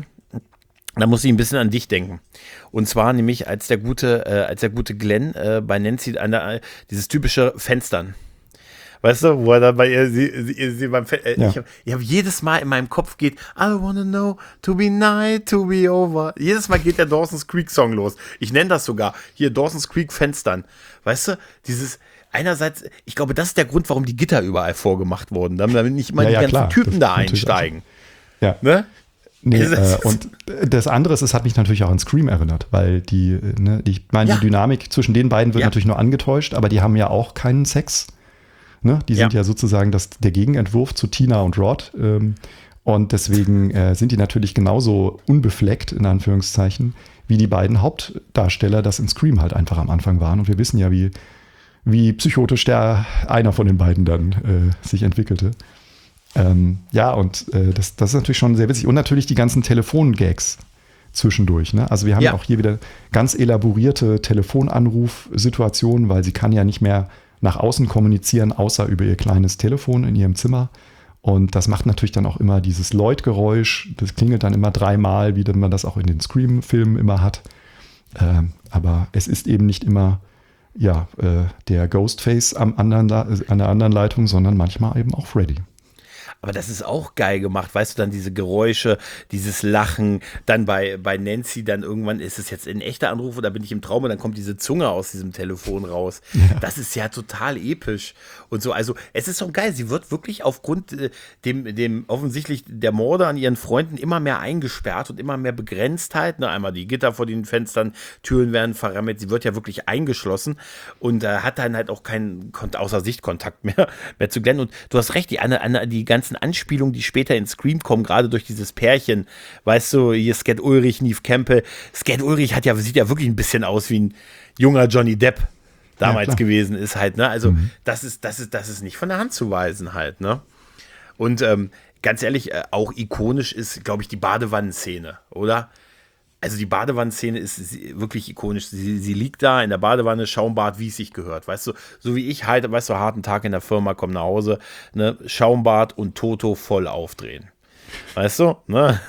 da muss ich ein bisschen an dich denken. Und zwar nämlich, als der gute, äh, als der gute Glenn äh, bei Nancy an der, dieses typische Fenstern. Weißt du, wo er dann bei ihr, sie, sie, sie beim Fe äh, ja. Ich habe hab jedes Mal in meinem Kopf geht, I wanna know, to be night, to be over. Jedes Mal geht der Dawson's Creek Song los. Ich nenne das sogar, hier Dawson's Creek Fenstern. Weißt du, dieses, einerseits, ich glaube, das ist der Grund, warum die Gitter überall vorgemacht wurden, damit nicht immer ja, die ja, ganzen klar. Typen das da einsteigen. Ja. Ne? Nee, äh, und das andere ist, es hat mich natürlich auch an Scream erinnert, weil die, ne, ich meine, Ja. die Dynamik zwischen den beiden wird Ja. natürlich nur angetäuscht, aber die haben ja auch keinen Sex. Ne? Die sind Ja. ja sozusagen das, der Gegenentwurf zu Tina und Rod. Ähm, und deswegen äh, sind die natürlich genauso unbefleckt, in Anführungszeichen, wie die beiden Hauptdarsteller das in Scream halt einfach am Anfang waren. Und wir wissen ja, wie, wie psychotisch der einer von den beiden dann äh, sich entwickelte. Ähm, ja, und äh, das, das ist natürlich schon sehr witzig. Und natürlich die ganzen Telefongags zwischendurch. Ne? Also wir haben Ja. auch hier wieder ganz elaborierte Telefonanrufsituationen, weil sie kann ja nicht mehr nach außen kommunizieren, außer über ihr kleines Telefon in ihrem Zimmer. Und das macht natürlich dann auch immer dieses Lloyd-Geräusch. Das klingelt dann immer dreimal, wie man das auch in den Scream-Filmen immer hat. Ähm, aber es ist eben nicht immer ja, äh, der Ghostface am anderen, an der anderen Leitung, sondern manchmal eben auch Freddy. Aber das ist auch geil gemacht, weißt du, dann diese Geräusche, dieses Lachen, dann bei, bei Nancy, dann irgendwann, ist es jetzt ein echter Anruf oder bin ich im Traum und dann kommt diese Zunge aus diesem Telefon raus. Ja. Das ist ja total episch und so, also es ist so geil, sie wird wirklich aufgrund äh, dem, dem offensichtlich der Morde an ihren Freunden immer mehr eingesperrt und immer mehr begrenzt halt, ne? Einmal die Gitter vor den Fenstern, Türen werden verrammelt, sie wird ja wirklich eingeschlossen und äh, hat dann halt auch keinen außer Sichtkontakt mehr, mehr zu Glenn und du hast recht, die, eine, eine, die ganzen Anspielungen, die später in Scream kommen, gerade durch dieses Pärchen, weißt du, hier Skat Ulrich, Neve Campbell. Skat Ulrich hat ja, sieht ja wirklich ein bisschen aus wie ein junger Johnny Depp damals ja, gewesen ist halt, ne? Also mhm. das ist, das ist, das ist nicht von der Hand zu weisen halt, ne? Und ähm, ganz ehrlich, äh, auch ikonisch ist, glaube ich, die Badewannenszene, oder? Also die Badewannenszene ist wirklich ikonisch. Sie, sie liegt da in der Badewanne, Schaumbad, wie es sich gehört. Weißt du, so wie ich halt, weißt du, harten Tag in der Firma, komm nach Hause, ne, Schaumbad und Toto voll aufdrehen. Weißt du, ne?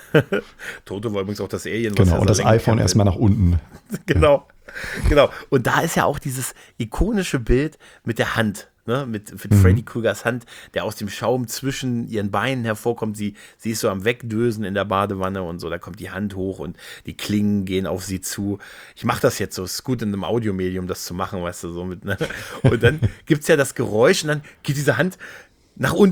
Toto war übrigens auch das Alien. Genau, was und das iPhone erstmal nach unten. Genau, genau. Und da ist ja auch dieses ikonische Bild mit der Hand. Ne, mit, mit mhm. Freddy Krügers Hand, der aus dem Schaum zwischen ihren Beinen hervorkommt. Sie, sie ist so am Wegdösen in der Badewanne und so. Da kommt die Hand hoch und die Klingen gehen auf sie zu. Ich mache das jetzt so. Es ist gut in einem Audiomedium, das zu machen, weißt du, so mit. Ne? Und dann gibt es ja das Geräusch und dann geht diese Hand nach unten.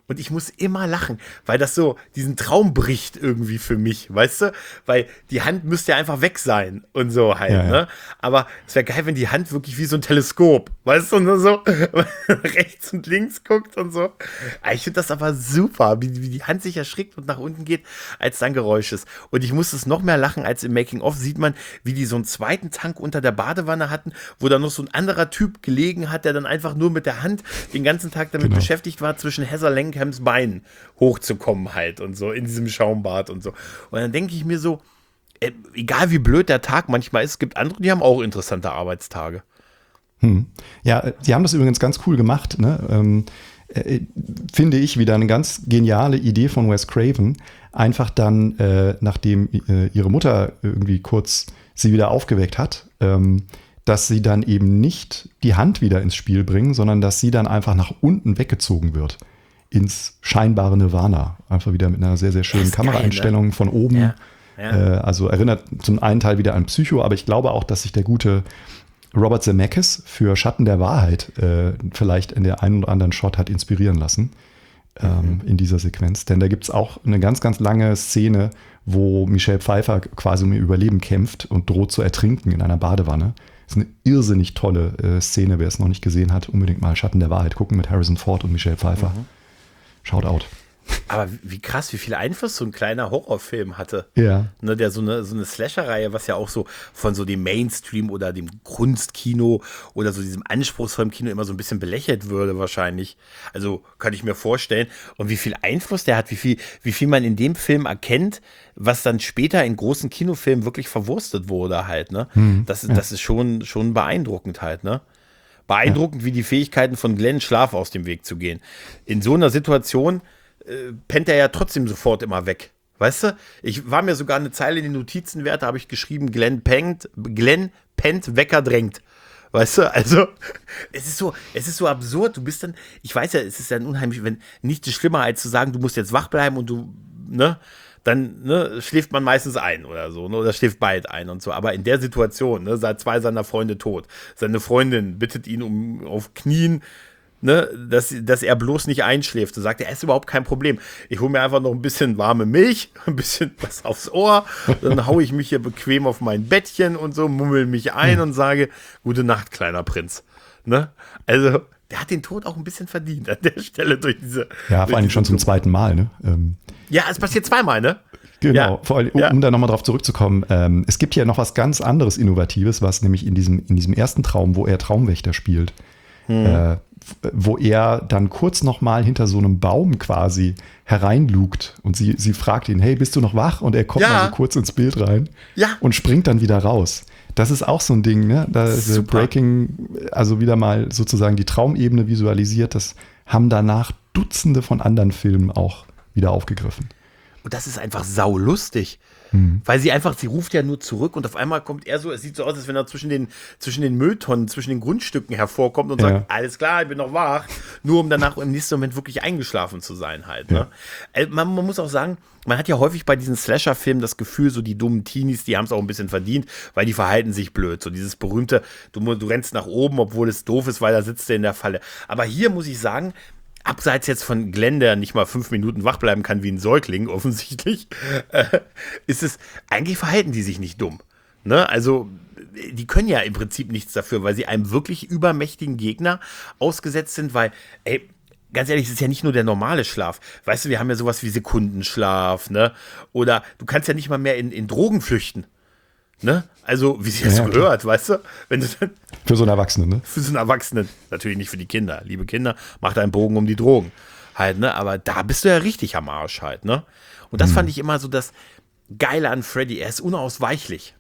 Und ich muss immer lachen, weil das so diesen Traum bricht irgendwie für mich, weißt du? Weil die Hand müsste ja einfach weg sein und so halt, ja, ja. ne? Aber es wäre geil, wenn die Hand wirklich wie so ein Teleskop, weißt du, nur so rechts und links guckt und so. Ich finde das aber super, wie, wie die Hand sich erschrickt und nach unten geht, als dann Geräusch ist. Und ich musste es noch mehr lachen, als im Making-of sieht man, wie die so einen zweiten Tank unter der Badewanne hatten, wo dann noch so ein anderer Typ gelegen hat, der dann einfach nur mit der Hand den ganzen Tag damit genau. beschäftigt war, zwischen Heather Langenkamps Beinen hochzukommen halt und so, in diesem Schaumbad und so. Und dann denke ich mir so, äh, egal wie blöd der Tag manchmal ist, es gibt andere, die haben auch interessante Arbeitstage. Hm. Ja, die haben das übrigens ganz cool gemacht, ne? Ähm, äh, finde ich wieder eine ganz geniale Idee von Wes Craven, einfach dann, äh, nachdem äh, ihre Mutter irgendwie kurz sie wieder aufgeweckt hat, ähm, dass sie dann eben nicht die Hand wieder ins Spiel bringen, sondern dass sie dann einfach nach unten weggezogen wird. Ins scheinbare Nirvana. Einfach wieder mit einer sehr, sehr schönen Kameraeinstellung geil, ne? Von oben. Ja, ja. Äh, also erinnert zum einen Teil wieder an Psycho, aber ich glaube auch, dass sich der gute Robert Zemeckis für Schatten der Wahrheit äh, vielleicht in der einen oder anderen Shot hat inspirieren lassen ähm, mhm. in dieser Sequenz. Denn da gibt es auch eine ganz, ganz lange Szene, wo Michelle Pfeiffer quasi um ihr Überleben kämpft und droht zu ertrinken in einer Badewanne. Das ist eine irrsinnig tolle äh, Szene. Wer es noch nicht gesehen hat, unbedingt mal Schatten der Wahrheit gucken mit Harrison Ford und Michelle Pfeiffer. Mhm. Shoutout. Aber wie krass, wie viel Einfluss so ein kleiner Horrorfilm hatte. Ja. Ne, der so eine, so eine Slasher-Reihe, was ja auch so von so dem Mainstream oder dem Kunstkino oder so diesem anspruchsvollen Kino immer so ein bisschen belächelt würde wahrscheinlich. Also kann ich mir vorstellen. Und wie viel Einfluss der hat, wie viel, wie viel man in dem Film erkennt, was dann später in großen Kinofilmen wirklich verwurstet wurde halt. Ne? Mhm. Das, das ja. ist schon, schon beeindruckend halt, ne? Beeindruckend, ja. wie die Fähigkeiten von Glenn Schlaf aus dem Weg zu gehen. In so einer Situation äh, pennt er ja trotzdem sofort immer weg. Weißt du? Ich war mir sogar eine Zeile in den Notizen wert, da habe ich geschrieben, Glenn pennt, Glenn pennt, Wecker drängt. Weißt du? Also, es ist so, es ist so absurd. Du bist dann, ich weiß ja, es ist dann unheimlich, wenn nichts ist schlimmer, als zu sagen, du musst jetzt wach bleiben und du, ne? Dann ne, schläft man meistens ein oder so, ne, oder schläft bald ein und so. Aber in der Situation, ne, sind zwei seiner Freunde tot. Seine Freundin bittet ihn um auf Knien, ne, dass, dass er bloß nicht einschläft. So sagt er, es ist überhaupt kein Problem. Ich hole mir einfach noch ein bisschen warme Milch, ein bisschen was aufs Ohr, dann haue ich mich hier bequem auf mein Bettchen und so, mummel mich ein und sage, gute Nacht, kleiner Prinz. Ne? Also, der hat den Tod auch ein bisschen verdient an der Stelle durch diese. Ja, vor allem schon zum zweiten Mal, ne? Ähm, ja, es passiert zweimal, ne? Genau, ja. vor allem, um, ja. um da nochmal drauf zurückzukommen. Ähm, es gibt ja noch was ganz anderes Innovatives, was nämlich in diesem, in diesem ersten Traum, wo er Traumwächter spielt, hm. äh, wo er dann kurz nochmal hinter so einem Baum quasi hereinlugt und sie, sie fragt ihn, hey, bist du noch wach? Und er kommt ja. mal so kurz ins Bild rein ja. und springt dann wieder raus. Das ist auch so ein Ding, ne? Da ist Breaking, also wieder mal sozusagen die Traumebene visualisiert. Das haben danach Dutzende von anderen Filmen auch wieder aufgegriffen. Und das ist einfach saulustig. Mhm. Weil sie einfach, sie ruft ja nur zurück und auf einmal kommt er so, es sieht so aus, als wenn er zwischen den, zwischen den Mülltonnen, zwischen den Grundstücken hervorkommt und ja. sagt, alles klar, ich bin noch wach, nur um danach im nächsten Moment wirklich eingeschlafen zu sein halt. Ne? Ja. Man, man muss auch sagen, man hat ja häufig bei diesen Slasher-Filmen das Gefühl, so die dummen Teenies, die haben es auch ein bisschen verdient, weil die verhalten sich blöd. So dieses berühmte, du, du rennst nach oben, obwohl es doof ist, weil da sitzt er in der Falle. Aber hier muss ich sagen, abseits jetzt von Glenn, der nicht mal fünf Minuten wach bleiben kann wie ein Säugling, offensichtlich, äh, ist es, eigentlich verhalten die sich nicht dumm. Ne? Also, die können ja im Prinzip nichts dafür, weil sie einem wirklich übermächtigen Gegner ausgesetzt sind, weil, ey, ganz ehrlich, es ist ja nicht nur der normale Schlaf. Weißt du, wir haben ja sowas wie Sekundenschlaf, ne? Oder du kannst ja nicht mal mehr in, in Drogen flüchten. Ne? Also, wie sich das ja, gehört, klar. Weißt du? Wenn du dann, für so einen Erwachsenen, ne? Für so einen Erwachsenen. Natürlich nicht für die Kinder. Liebe Kinder, macht einen Bogen um die Drogen. Halt, ne? Aber da bist du ja richtig am Arsch halt, ne? Und das mhm. fand ich immer so das Geile an Freddy. Er ist unausweichlich.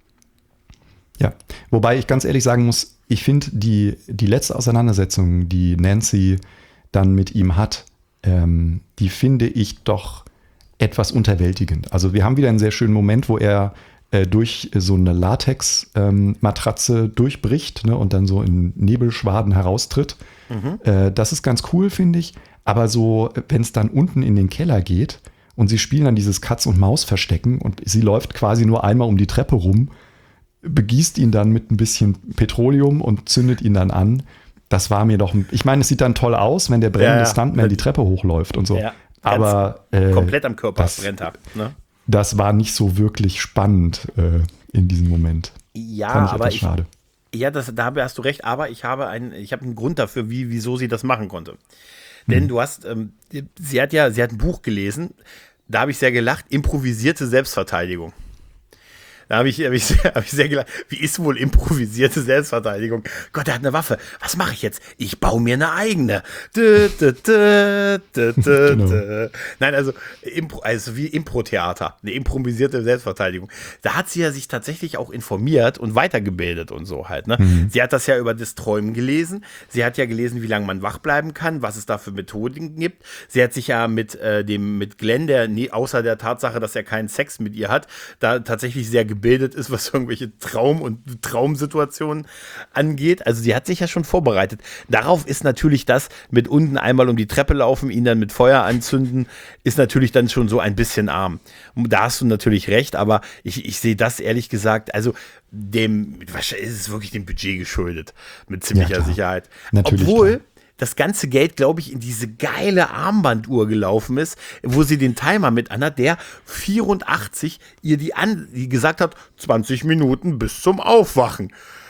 Ja, wobei ich ganz ehrlich sagen muss, ich finde die, die letzte Auseinandersetzung, die Nancy dann mit ihm hat, ähm, die finde ich doch etwas unterwältigend. Also wir haben wieder einen sehr schönen Moment, wo er durch so eine Latex-Matratze ähm, durchbricht, ne, und dann so in Nebelschwaden heraustritt. Mhm. Äh, das ist ganz cool, finde ich. Aber so, wenn es dann unten in den Keller geht und sie spielen dann dieses Katz-und-Maus-Verstecken und sie läuft quasi nur einmal um die Treppe rum, begießt ihn dann mit ein bisschen Petroleum und zündet ihn dann an. Das war mir doch, ich meine, es sieht dann toll aus, wenn der brennende ja, ja. Stuntman die Treppe hochläuft und so. Ja, aber äh, komplett am Körper das, brennt ab. Ne? Das war nicht so wirklich spannend äh, in diesem Moment. Ja, Fand ich aber etwas ich, schade. ja, das, da hast du recht, aber ich habe einen, ich habe einen Grund dafür, wie, wieso sie das machen konnte. Denn hm. du hast, ähm, sie hat ja, sie hat ein Buch gelesen, da habe ich sehr gelacht, improvisierte Selbstverteidigung. Da habe ich, hab ich, hab ich sehr gelacht. Wie ist wohl improvisierte Selbstverteidigung? Gott, er hat eine Waffe. Was mache ich jetzt? Ich baue mir eine eigene. Dö, dö, dö, dö, dö, genau. dö. Nein, also, Impro, also wie Impro-Theater. Eine improvisierte Selbstverteidigung. Da hat sie ja sich tatsächlich auch informiert und weitergebildet und so halt. Ne? Mhm. Sie hat das ja über das Träumen gelesen. Sie hat ja gelesen, wie lange man wach bleiben kann, was es da für Methoden gibt. Sie hat sich ja mit, äh, dem, mit Glenn, der nie, außer der Tatsache, dass er keinen Sex mit ihr hat, da tatsächlich sehr gebildet ist, was irgendwelche Traum- und Traumsituationen angeht. Also sie hat sich ja schon vorbereitet. Darauf ist natürlich das mit unten einmal um die Treppe laufen, ihn dann mit Feuer anzünden, ist natürlich dann schon so ein bisschen arm. Und da hast du natürlich recht, aber ich, ich sehe das ehrlich gesagt, also dem, wahrscheinlich ist es wirklich dem Budget geschuldet, mit ziemlicher ja, Sicherheit. Natürlich, obwohl klar. Das ganze Geld, glaube ich, in diese geile Armbanduhr gelaufen ist, wo sie den Timer mit anhat, der vierundachtzig ihr die, an, die gesagt hat, zwanzig Minuten bis zum Aufwachen.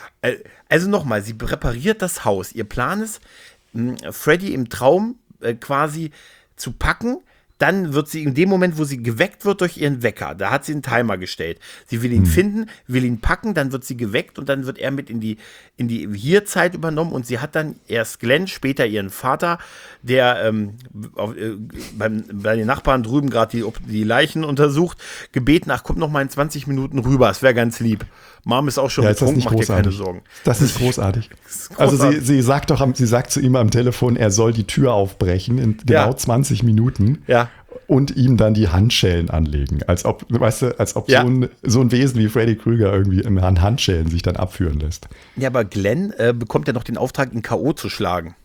Also nochmal, sie repariert das Haus. Ihr Plan ist, Freddy im Traum äh, quasi zu packen. Dann wird sie in dem Moment, wo sie geweckt wird durch ihren Wecker, da hat sie einen Timer gestellt. Sie will ihn hm. finden, will ihn packen, dann wird sie geweckt und dann wird er mit in die, in die Hierzeit übernommen und sie hat dann erst Glenn, später ihren Vater, der ähm, auf, äh, beim, bei den Nachbarn drüben gerade die, die Leichen untersucht, gebeten, ach, kommt noch mal in zwanzig Minuten rüber, es wäre ganz lieb. Mom ist auch schon ja, betrunken, macht dir keine Sorgen. Das ist großartig. Das ist großartig. Also sie, sie sagt doch, sie sagt zu ihm am Telefon, er soll die Tür aufbrechen in genau ja. zwanzig Minuten ja. und ihm dann die Handschellen anlegen. Als ob, weißt du, als ob ja. so, ein, so ein Wesen wie Freddy Krueger irgendwie an Handschellen sich dann abführen lässt. Ja, aber Glenn äh, bekommt ja noch den Auftrag, ihn K O zu schlagen.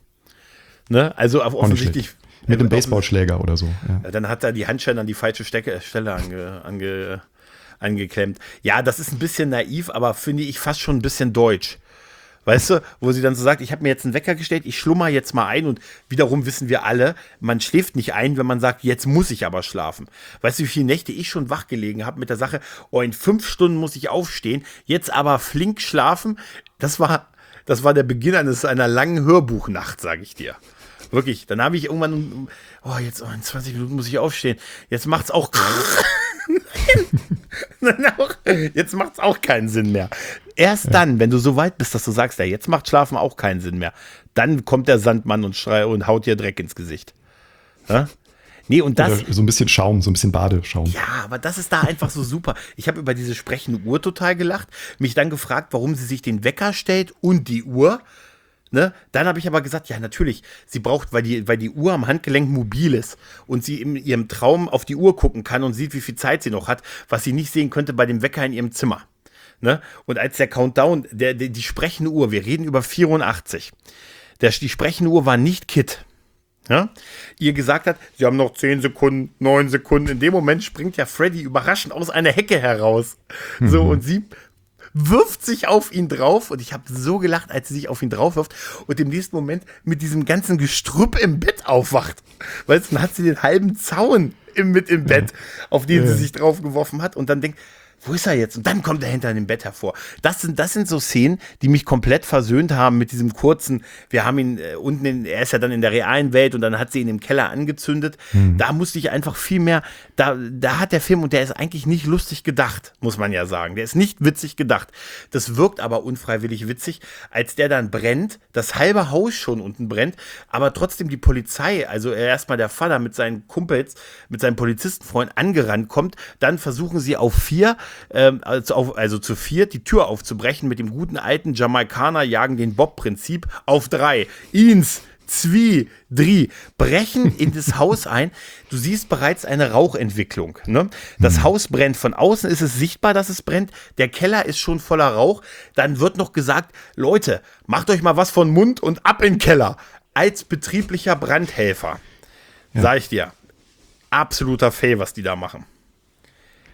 Ne? Also offensichtlich. Mit einem Baseballschläger oder so. Ja. Dann hat er die Handschellen an die falsche Stecke, Stelle ange, ange, angeklemmt. Ja, das ist ein bisschen naiv, aber finde ich fast schon ein bisschen deutsch. Weißt du, wo sie dann so sagt, ich habe mir jetzt einen Wecker gestellt, ich schlummer jetzt mal ein und wiederum wissen wir alle, man schläft nicht ein, wenn man sagt, jetzt muss ich aber schlafen. Weißt du, wie viele Nächte ich schon wach gelegen habe mit der Sache, oh, in fünf Stunden muss ich aufstehen, jetzt aber flink schlafen, das war, das war der Beginn eines, einer langen Hörbuchnacht, sage ich dir. Wirklich, dann habe ich irgendwann, oh, jetzt oh, in zwanzig Minuten muss ich aufstehen, jetzt macht's auch jetzt macht es auch keinen Sinn mehr. Erst ja. dann, wenn du so weit bist, dass du sagst, ja, jetzt macht Schlafen auch keinen Sinn mehr, dann kommt der Sandmann und schreit und haut dir Dreck ins Gesicht. Ja? Nee, und das, Oder so ein bisschen Schaum, so ein bisschen Badeschaum. Ja, aber das ist da einfach so super. Ich habe über diese sprechende Uhr total gelacht, mich dann gefragt, warum sie sich den Wecker stellt und die Uhr. Ne? Dann habe ich aber gesagt, ja natürlich, sie braucht, weil die, weil die Uhr am Handgelenk mobil ist und sie in ihrem Traum auf die Uhr gucken kann und sieht, wie viel Zeit sie noch hat, was sie nicht sehen könnte bei dem Wecker in ihrem Zimmer. Ne? Und als der Countdown, der, der, die sprechende Uhr, wir reden über vierundachtzig, der, die sprechende Uhr war nicht Kit. Ja? Ihr gesagt hat, sie haben noch zehn Sekunden, neun Sekunden. In dem Moment springt ja Freddy überraschend aus einer Hecke heraus. Mhm. So, und sie wirft sich auf ihn drauf und ich habe so gelacht, als sie sich auf ihn drauf wirft und im nächsten Moment mit diesem ganzen Gestrüpp im Bett aufwacht. Weißt du, dann hat sie den halben Zaun im, mit im Bett, auf den ja. sie sich drauf geworfen hat und dann denkt, wo ist er jetzt? Und dann kommt er hinter dem Bett hervor. Das sind, das sind so Szenen, die mich komplett versöhnt haben mit diesem kurzen, wir haben ihn äh, unten, in, er ist ja dann in der realen Welt und dann hat sie ihn im Keller angezündet. Mhm. Da musste ich einfach viel mehr, da, da hat der Film, und der ist eigentlich nicht lustig gedacht, muss man ja sagen. Der ist nicht witzig gedacht. Das wirkt aber unfreiwillig witzig, als der dann brennt, das halbe Haus schon unten brennt, aber trotzdem die Polizei, also erstmal der Vater mit seinen Kumpels, mit seinem Polizistenfreund angerannt kommt, dann versuchen sie auf vier, Ähm, also, auf, also zu viert die Tür aufzubrechen mit dem guten alten Jamaikaner jagen den Bob-Prinzip auf drei. Eins, zwei, drei. Brechen in das Haus ein. Du siehst bereits eine Rauchentwicklung. Ne? Das mhm. Haus brennt. Von außen ist es sichtbar, dass es brennt. Der Keller ist schon voller Rauch. Dann wird noch gesagt, Leute, macht euch mal was von Mund und ab in den Keller. Als betrieblicher Brandhelfer. Ja. Sag ich dir. Absoluter Fail, was die da machen.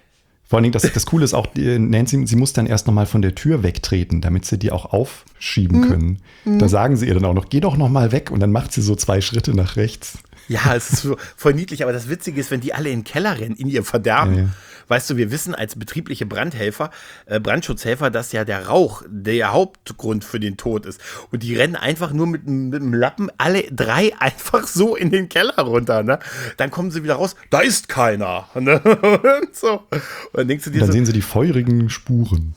Vor allen Dingen, das, das Coole ist auch, Nancy, sie muss dann erst nochmal von der Tür wegtreten, damit sie die auch aufschieben mhm. können. Mhm. Da sagen sie ihr dann auch noch, geh doch nochmal weg. Und dann macht sie so zwei Schritte nach rechts. Ja, es ist so voll niedlich, aber das Witzige ist, wenn die alle in den Keller rennen, in ihr Verderben. Ja, ja. Weißt du, wir wissen als betriebliche Brandhelfer, äh, Brandschutzhelfer, dass ja der Rauch der Hauptgrund für den Tod ist. Und die rennen einfach nur mit, mit dem Lappen, alle drei einfach so in den Keller runter. Ne? Dann kommen sie wieder raus, da ist keiner. Ne? Und so. Und dann, denkst du dir dann so, sehen sie die feurigen Spuren.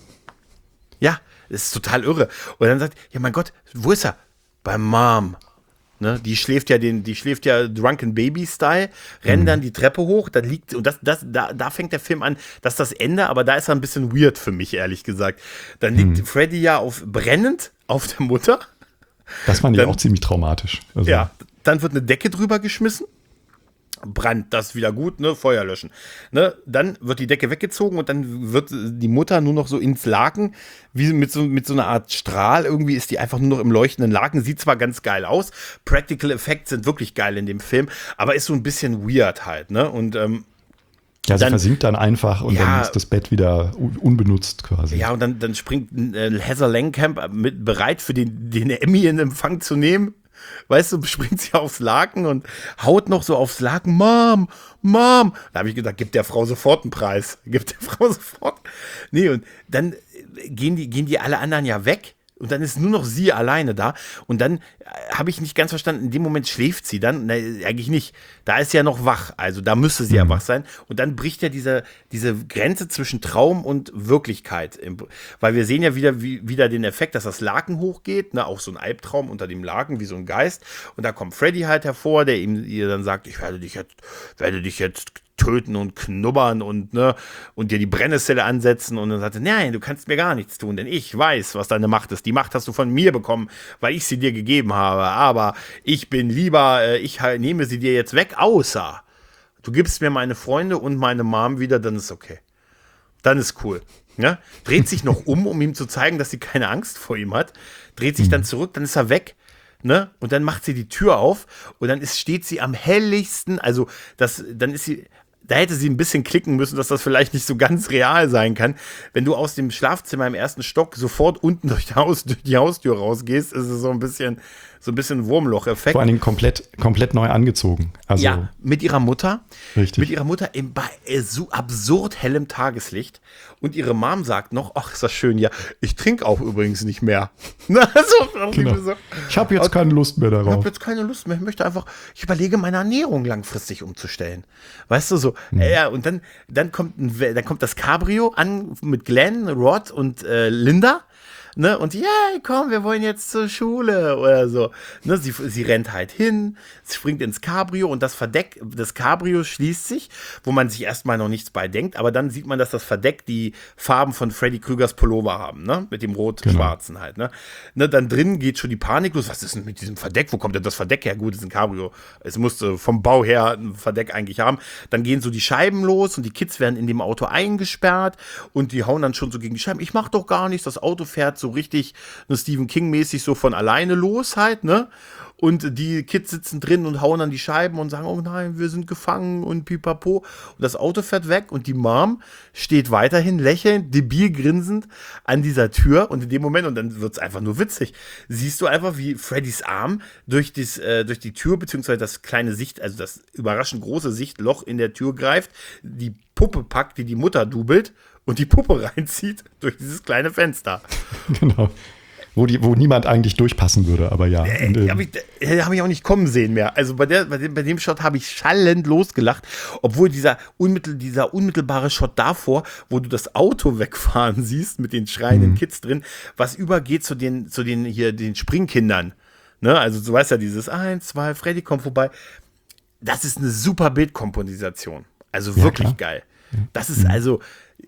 Ja, das ist total irre. Und dann sagt, ja mein Gott, wo ist er? Bei Mom. Ne, die schläft ja den, die schläft ja Drunken Baby-Style, rennen mhm. dann die Treppe hoch, dann liegt, und das, das, da, da fängt der Film an, das ist das Ende, aber da ist er ein bisschen weird für mich, ehrlich gesagt. Dann liegt mhm. Freddy ja auf, brennend auf der Mutter. Das fand ich dann auch ziemlich traumatisch. Also. Ja, dann wird eine Decke drüber geschmissen. Brand, das wieder gut, ne, Feuer löschen. Ne, dann wird die Decke weggezogen und dann wird die Mutter nur noch so ins Laken, wie mit so, mit so einer Art Strahl, irgendwie ist die einfach nur noch im leuchtenden Laken, sieht zwar ganz geil aus, Practical Effects sind wirklich geil in dem Film, aber ist so ein bisschen weird halt, ne, und ähm, ja, sie dann, versinkt dann einfach und ja, dann ist das Bett wieder unbenutzt quasi. Ja, und dann, dann springt äh, Heather Langenkamp mit, bereit für den, den Emmy in Empfang zu nehmen. Weißt du, springt sie aufs Laken und haut noch so aufs Laken, Mom, Mom. Da habe ich gesagt, gib der Frau sofort einen Preis. Gib der Frau sofort. Nee, und dann gehen die, gehen die alle anderen ja weg. Und dann ist nur noch sie alleine da. Und dann äh, habe ich nicht ganz verstanden, in dem Moment schläft sie dann. Ne, eigentlich nicht. Da ist sie ja noch wach. Also da müsste sie mhm. ja wach sein. Und dann bricht ja diese, diese Grenze zwischen Traum und Wirklichkeit. Weil wir sehen ja wieder, wie, wieder den Effekt, dass das Laken hochgeht. Ne, auch so ein Albtraum unter dem Laken, wie so ein Geist. Und da kommt Freddy halt hervor, der ihm ihr dann sagt, ich werde dich jetzt, werde dich jetzt töten und knubbern und, ne, und dir die Brennesselle ansetzen. Und dann sagte, nein, du kannst mir gar nichts tun, denn ich weiß, was deine Macht ist. Die Macht hast du von mir bekommen, weil ich sie dir gegeben habe. Aber ich bin lieber, äh, ich nehme sie dir jetzt weg, außer du gibst mir meine Freunde und meine Mom wieder, dann ist okay. Dann ist cool. Ne? Dreht sich noch um, um ihm zu zeigen, dass sie keine Angst vor ihm hat. Dreht sich dann zurück, dann ist er weg. Ne? Und dann macht sie die Tür auf und dann ist, steht sie am helligsten, also das, dann ist sie, da hätte sie ein bisschen klicken müssen, dass das vielleicht nicht so ganz real sein kann. Wenn du aus dem Schlafzimmer im ersten Stock sofort unten durch die, Haus, durch die Haustür rausgehst, ist es so ein bisschen, so ein bisschen Wurmloch-Effekt. Vor allen Dingen komplett, komplett neu angezogen. Also ja, mit ihrer Mutter. Richtig. Mit ihrer Mutter im, bei so absurd hellem Tageslicht. Und ihre Mom sagt noch, ach, ist das schön, ja, ich trinke auch übrigens nicht mehr. Also, genau. so. Ich habe jetzt keine Lust mehr darauf. Ich habe jetzt keine Lust mehr. Ich möchte einfach, ich überlege, meine Ernährung langfristig umzustellen. Weißt du, so. Mhm. Ja, und dann, dann, kommt ein, dann kommt das Cabrio an mit Glenn, Rod und äh, Linda. Ne, und ja, yeah, komm, wir wollen jetzt zur Schule oder so. Ne, sie, sie rennt halt hin, sie springt ins Cabrio und das Verdeck des Cabrio schließt sich, wo man sich erstmal noch nichts bei denkt, aber dann sieht man, dass das Verdeck die Farben von Freddy Krügers Pullover haben, ne, mit dem rot-schwarzen genau. halt, ne. ne. Dann drin geht schon die Panik los, was ist denn mit diesem Verdeck, wo kommt denn das Verdeck her? Gut, das ist ein Cabrio, es musste vom Bau her ein Verdeck eigentlich haben. Dann gehen so die Scheiben los und die Kids werden in dem Auto eingesperrt und die hauen dann schon so gegen die Scheiben, ich mach doch gar nichts, das Auto fährt so richtig ne, Stephen King-mäßig so von alleine los halt, ne? Und die Kids sitzen drin und hauen an die Scheiben und sagen, oh nein, wir sind gefangen und pipapo. Und das Auto fährt weg und die Mom steht weiterhin lächelnd, debil grinsend an dieser Tür und in dem Moment, und dann wird es einfach nur witzig, siehst du einfach, wie Freddys Arm durch, dies, äh, durch die Tür, beziehungsweise das kleine Sicht, also das überraschend große Sichtloch in der Tür greift, die Puppe packt, die die Mutter dubelt und die Puppe reinzieht durch dieses kleine Fenster. Genau. Wo, die, wo niemand eigentlich durchpassen würde, aber ja. Äh, habe ich, äh, hab ich auch nicht kommen sehen mehr. Also bei, der, bei, dem, bei dem Shot habe ich schallend losgelacht, obwohl dieser, unmittel, dieser unmittelbare Shot davor, wo du das Auto wegfahren siehst mit den schreienden mhm. Kids drin, was übergeht zu den, zu den hier den Springkindern. Ne? Also du weißt ja dieses eins, zwei, Freddy kommt vorbei. Das ist eine super Bildkomposition. Also ja, wirklich klar. geil. Das ist also,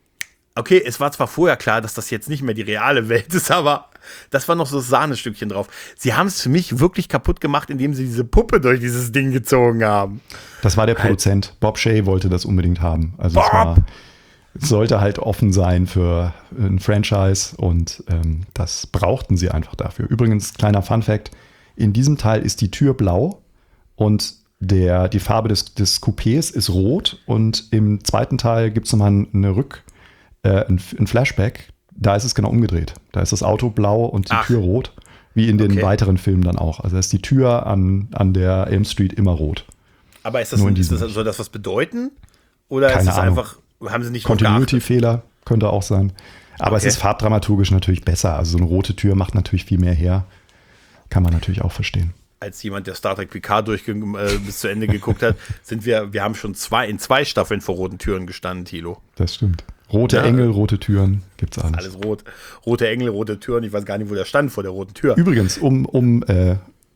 okay, es war zwar vorher klar, dass das jetzt nicht mehr die reale Welt ist, aber das war noch so das Sahnestückchen drauf. Sie haben es für mich wirklich kaputt gemacht, indem sie diese Puppe durch dieses Ding gezogen haben. Das war der Produzent. Bob Shaye wollte das unbedingt haben. Also Bob! es, war, es sollte halt offen sein für ein Franchise und ähm, das brauchten sie einfach dafür. Übrigens, kleiner Funfact, in diesem Teil ist die Tür blau und der, die Farbe des, des Coupés ist rot und im zweiten Teil gibt es nochmal eine Rück äh, ein, ein Flashback, da ist es genau umgedreht. Da ist das Auto blau und die Ach. Tür rot, wie in den Okay. weiteren Filmen dann auch. Also da ist die Tür an, an der Elm Street immer rot. Aber ist das, Nur in ein, ist diesem das soll das was bedeuten? Oder Keine ist das Ahnung. einfach, haben sie nicht drauf geachtet? Continuity-Fehler könnte auch sein. Aber Okay. es ist farbdramaturgisch natürlich besser. Also so eine rote Tür macht natürlich viel mehr her. Kann man natürlich auch verstehen. Als jemand, der Star Trek Picard durch, äh, bis zu Ende geguckt hat, sind wir, wir haben schon zwei, in zwei Staffeln vor roten Türen gestanden, Thilo. Das stimmt. Rote Ja. Engel, rote Türen, gibt's alles. Alles rot. Rote Engel, rote Türen. Ich weiß gar nicht, wo der stand vor der roten Tür. Übrigens, um, um äh,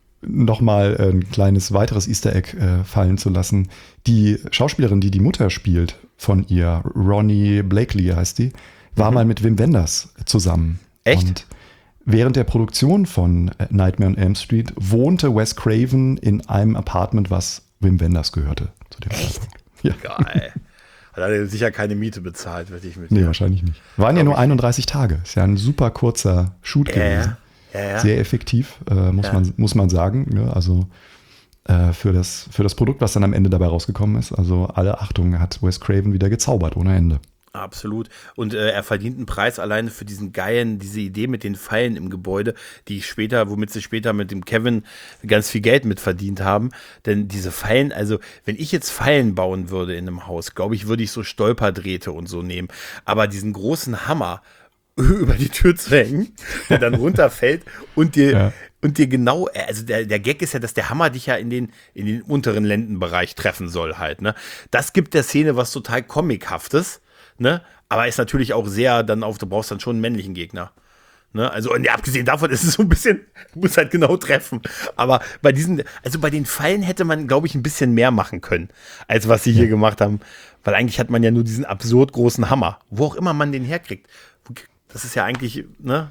nochmal ein kleines weiteres Easter Egg äh, fallen zu lassen, die Schauspielerin, die die Mutter spielt von ihr, Ronnie Blakely heißt die, war Mhm. mal mit Wim Wenders zusammen. Echt? Und während der Produktion von äh, Nightmare on Elm Street wohnte Wes Craven in einem Apartment, was Wim Wenders gehörte. Zu dem Echt? Zeitpunkt. Ja. Geil. Hat er sicher keine Miete bezahlt, wette ich mit. Nee, dir. wahrscheinlich nicht. Waren ja Glaub nur ich einunddreißig Tage. Ist ja ein super kurzer Shoot Ja, gewesen. ja. Ja, ja. Sehr effektiv, äh, muss, Ja. man, muss man sagen. Ja, also äh, für, das, für das Produkt, was dann am Ende dabei rausgekommen ist. Also alle Achtung, hat Wes Craven wieder gezaubert ohne Ende. Absolut. Und äh, er verdient einen Preis alleine für diesen geilen, diese Idee mit den Pfeilen im Gebäude, die später, womit sie später mit dem Kevin ganz viel Geld mit verdient haben. Denn diese Pfeilen, also wenn ich jetzt Pfeilen bauen würde in einem Haus, glaube ich, würde ich so Stolperdrähte und so nehmen. Aber diesen großen Hammer über die Tür zu hängen, der dann runterfällt und dir, Ja. und dir genau, also der, der Gag ist ja, dass der Hammer dich ja in den, in den unteren Lendenbereich treffen soll halt, ne? Das gibt der Szene was total Comichaftes, ne? Aber ist natürlich auch sehr dann auf, du brauchst dann schon einen männlichen Gegner. Ne? Also, und ja, abgesehen davon ist es so ein bisschen, du musst halt genau treffen. Aber bei diesen, also bei den Pfeilen hätte man, glaube ich, ein bisschen mehr machen können, als was sie hier gemacht haben. Weil eigentlich hat man ja nur diesen absurd großen Hammer. Wo auch immer man den herkriegt. Das ist ja eigentlich, ne?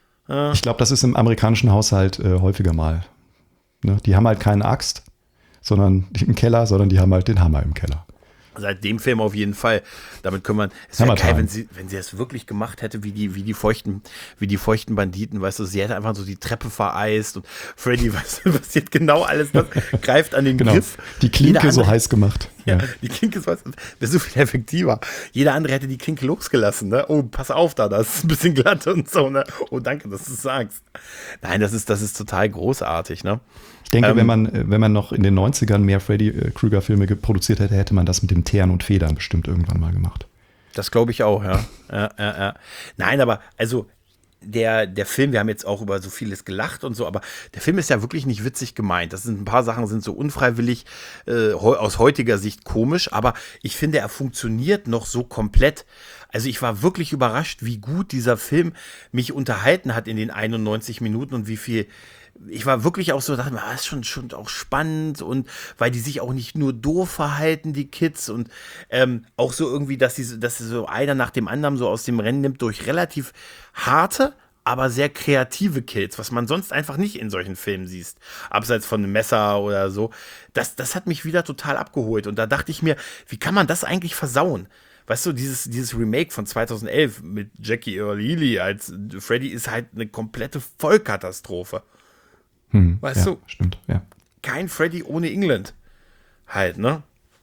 Ich glaube, das ist im amerikanischen Haushalt äh, häufiger mal. Ne? Die haben halt keine Axt, sondern die im Keller, sondern die haben halt den Hammer im Keller. Seit dem Film auf jeden Fall. Damit können man. Es wäre Hammertime. geil, wenn sie, wenn sie es wirklich gemacht hätte, wie die, wie die feuchten, wie die feuchten Banditen, weißt du, sie hätte einfach so die Treppe vereist und Freddy, weißt du, passiert genau alles, das greift an den Genau. Griff. Die Klinke Jeder so andere- heiß gemacht. Ja, Ja. die Klinke ist, was- wäre so viel effektiver. Jeder andere hätte die Klinke losgelassen, ne? Oh, pass auf da, das ist ein bisschen glatt und so, ne? Oh, danke, dass du es sagst. Nein, das ist, das ist total großartig, ne? Ich denke, Ähm, wenn man, äh, wenn man noch in den neunzigern mehr Freddy äh, Krueger-Filme ge- produziert hätte, hätte man das mit dem Teeren und Federn bestimmt irgendwann mal gemacht. Das glaube ich auch, ja. ja, ja, ja. Nein, aber also der, der Film, wir haben jetzt auch über so vieles gelacht und so, aber der Film ist ja wirklich nicht witzig gemeint. Das sind ein paar Sachen, sind so unfreiwillig äh, heu- aus heutiger Sicht komisch, aber ich finde, er funktioniert noch so komplett. Also ich war wirklich überrascht, wie gut dieser Film mich unterhalten hat in den einundneunzig Minuten und wie viel. Ich war wirklich auch so, dachte mir, ah, ist schon, schon auch spannend und weil die sich auch nicht nur doof verhalten, die Kids und ähm, auch so irgendwie, dass sie, so- dass sie so einer nach dem anderen so aus dem Rennen nimmt durch relativ harte, aber sehr kreative Kills, was man sonst einfach nicht in solchen Filmen siehst, abseits von einem Messer oder so. Das, das hat mich wieder total abgeholt und da dachte ich mir, wie kann man das eigentlich versauen? Weißt du, dieses, dieses Remake von zweitausendelf mit Jackie Earle Haley als Freddy ist halt eine komplette Vollkatastrophe. Hm, Weißt ja, du? Stimmt, ja. Kein Freddy ohne England. Halt, ne?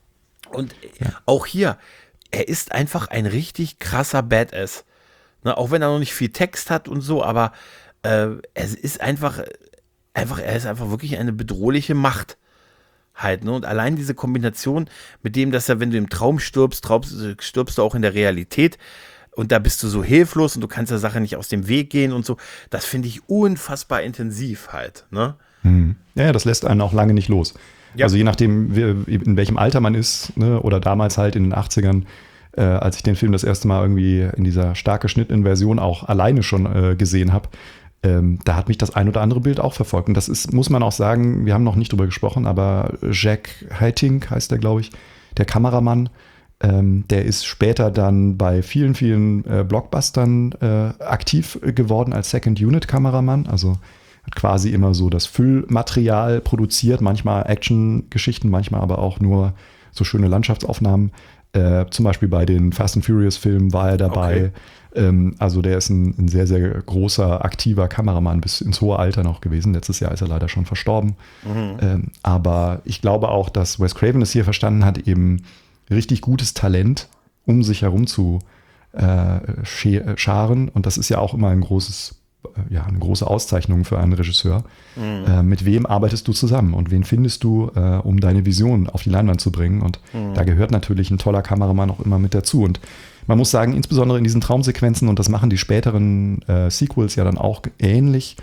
Und äh, auch hier, er ist einfach ein richtig krasser Badass. Ne? Auch wenn er noch nicht viel Text hat und so, aber äh, es ist einfach, einfach, er ist einfach wirklich eine bedrohliche Macht. Halt, ne? Und allein diese Kombination mit dem, dass er, wenn du im Traum stirbst, traubst, stirbst du auch in der Realität. Und da bist du so hilflos und du kannst der Sache nicht aus dem Weg gehen und so. Das finde ich unfassbar intensiv halt, ne? Hm. Ja, das lässt einen auch lange nicht los. Ja. Also je nachdem, wie, in welchem Alter man ist, ne, oder damals halt in den achtzigern, äh, als ich den Film das erste Mal irgendwie in dieser stark geschnittenen Version auch alleine schon äh, gesehen habe, ähm, da hat mich das ein oder andere Bild auch verfolgt. Und das ist, muss man auch sagen, wir haben noch nicht drüber gesprochen, aber Jack Haitink heißt der, glaube ich, der Kameramann, ähm, der ist später dann bei vielen, vielen äh, Blockbustern äh, aktiv geworden als Second-Unit-Kameramann, also hat quasi immer so das Füllmaterial produziert, manchmal Action-Geschichten, manchmal aber auch nur so schöne Landschaftsaufnahmen. Äh, zum Beispiel bei den Fast and Furious-Filmen war er dabei. Okay. Ähm, also der ist ein, ein sehr, sehr großer, aktiver Kameramann bis ins hohe Alter noch gewesen. Letztes Jahr ist er leider schon verstorben. Mhm. Ähm, aber ich glaube auch, dass Wes Craven es hier verstanden hat, eben richtig gutes Talent um sich herum zu äh, scharen. Und das ist ja auch immer ein großes, äh, ja, eine große Auszeichnung für einen Regisseur. Mhm. Äh, mit wem arbeitest du zusammen und wen findest du, äh, um deine Vision auf die Leinwand zu bringen? Und mhm. da gehört natürlich ein toller Kameramann auch immer mit dazu. Und man muss sagen, insbesondere in diesen Traumsequenzen, und das machen die späteren äh, Sequels ja dann auch ähnlich,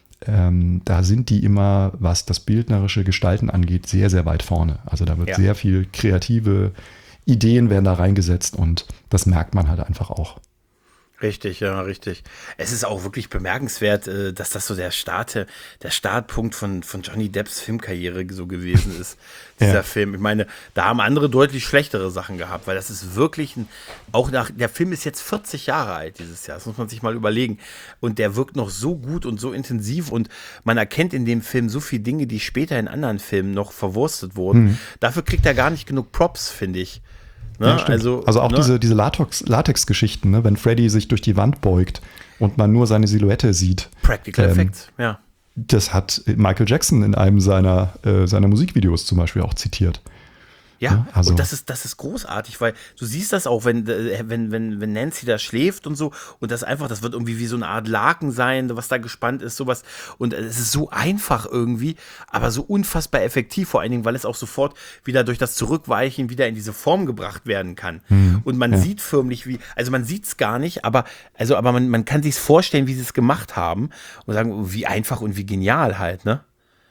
ähm, da sind die immer, was das bildnerische Gestalten angeht, sehr, sehr weit vorne. Also da wird ja. sehr viel kreative Ideen werden da reingesetzt und das merkt man halt einfach auch. Richtig, ja, richtig. Es ist auch wirklich bemerkenswert, dass das so der Start, der Startpunkt von, von Johnny Depps Filmkarriere so gewesen ist, dieser ja. Film. Ich meine, da haben andere deutlich schlechtere Sachen gehabt, weil das ist wirklich ein, auch nach, der Film ist jetzt vierzig Jahre alt dieses Jahr, das muss man sich mal überlegen. Und der wirkt noch so gut und so intensiv und man erkennt in dem Film so viele Dinge, die später in anderen Filmen noch verwurstet wurden. Mhm. Dafür kriegt er gar nicht genug Props, finde ich. Ne? Ja, also, also auch ne? diese, diese Latex, Latex-Geschichten, ne? Wenn Freddy sich durch die Wand beugt und man nur seine Silhouette sieht. Practical ähm, Effects, ja. Das hat Michael Jackson in einem seiner, äh, seiner Musikvideos zum Beispiel auch zitiert. Ja, ja, also. Und das ist, das ist großartig, weil du siehst das auch, wenn, wenn, wenn, wenn Nancy da schläft und so und das einfach, das wird irgendwie wie so eine Art Laken sein, was da gespannt ist, sowas. Und es ist so einfach irgendwie, aber so unfassbar effektiv, vor allen Dingen, weil es auch sofort wieder durch das Zurückweichen wieder in diese Form gebracht werden kann. Hm, und man ja. sieht förmlich wie, also man sieht es gar nicht, aber, also, aber man, man kann sich vorstellen, wie sie es gemacht haben und sagen, wie einfach und wie genial halt, ne?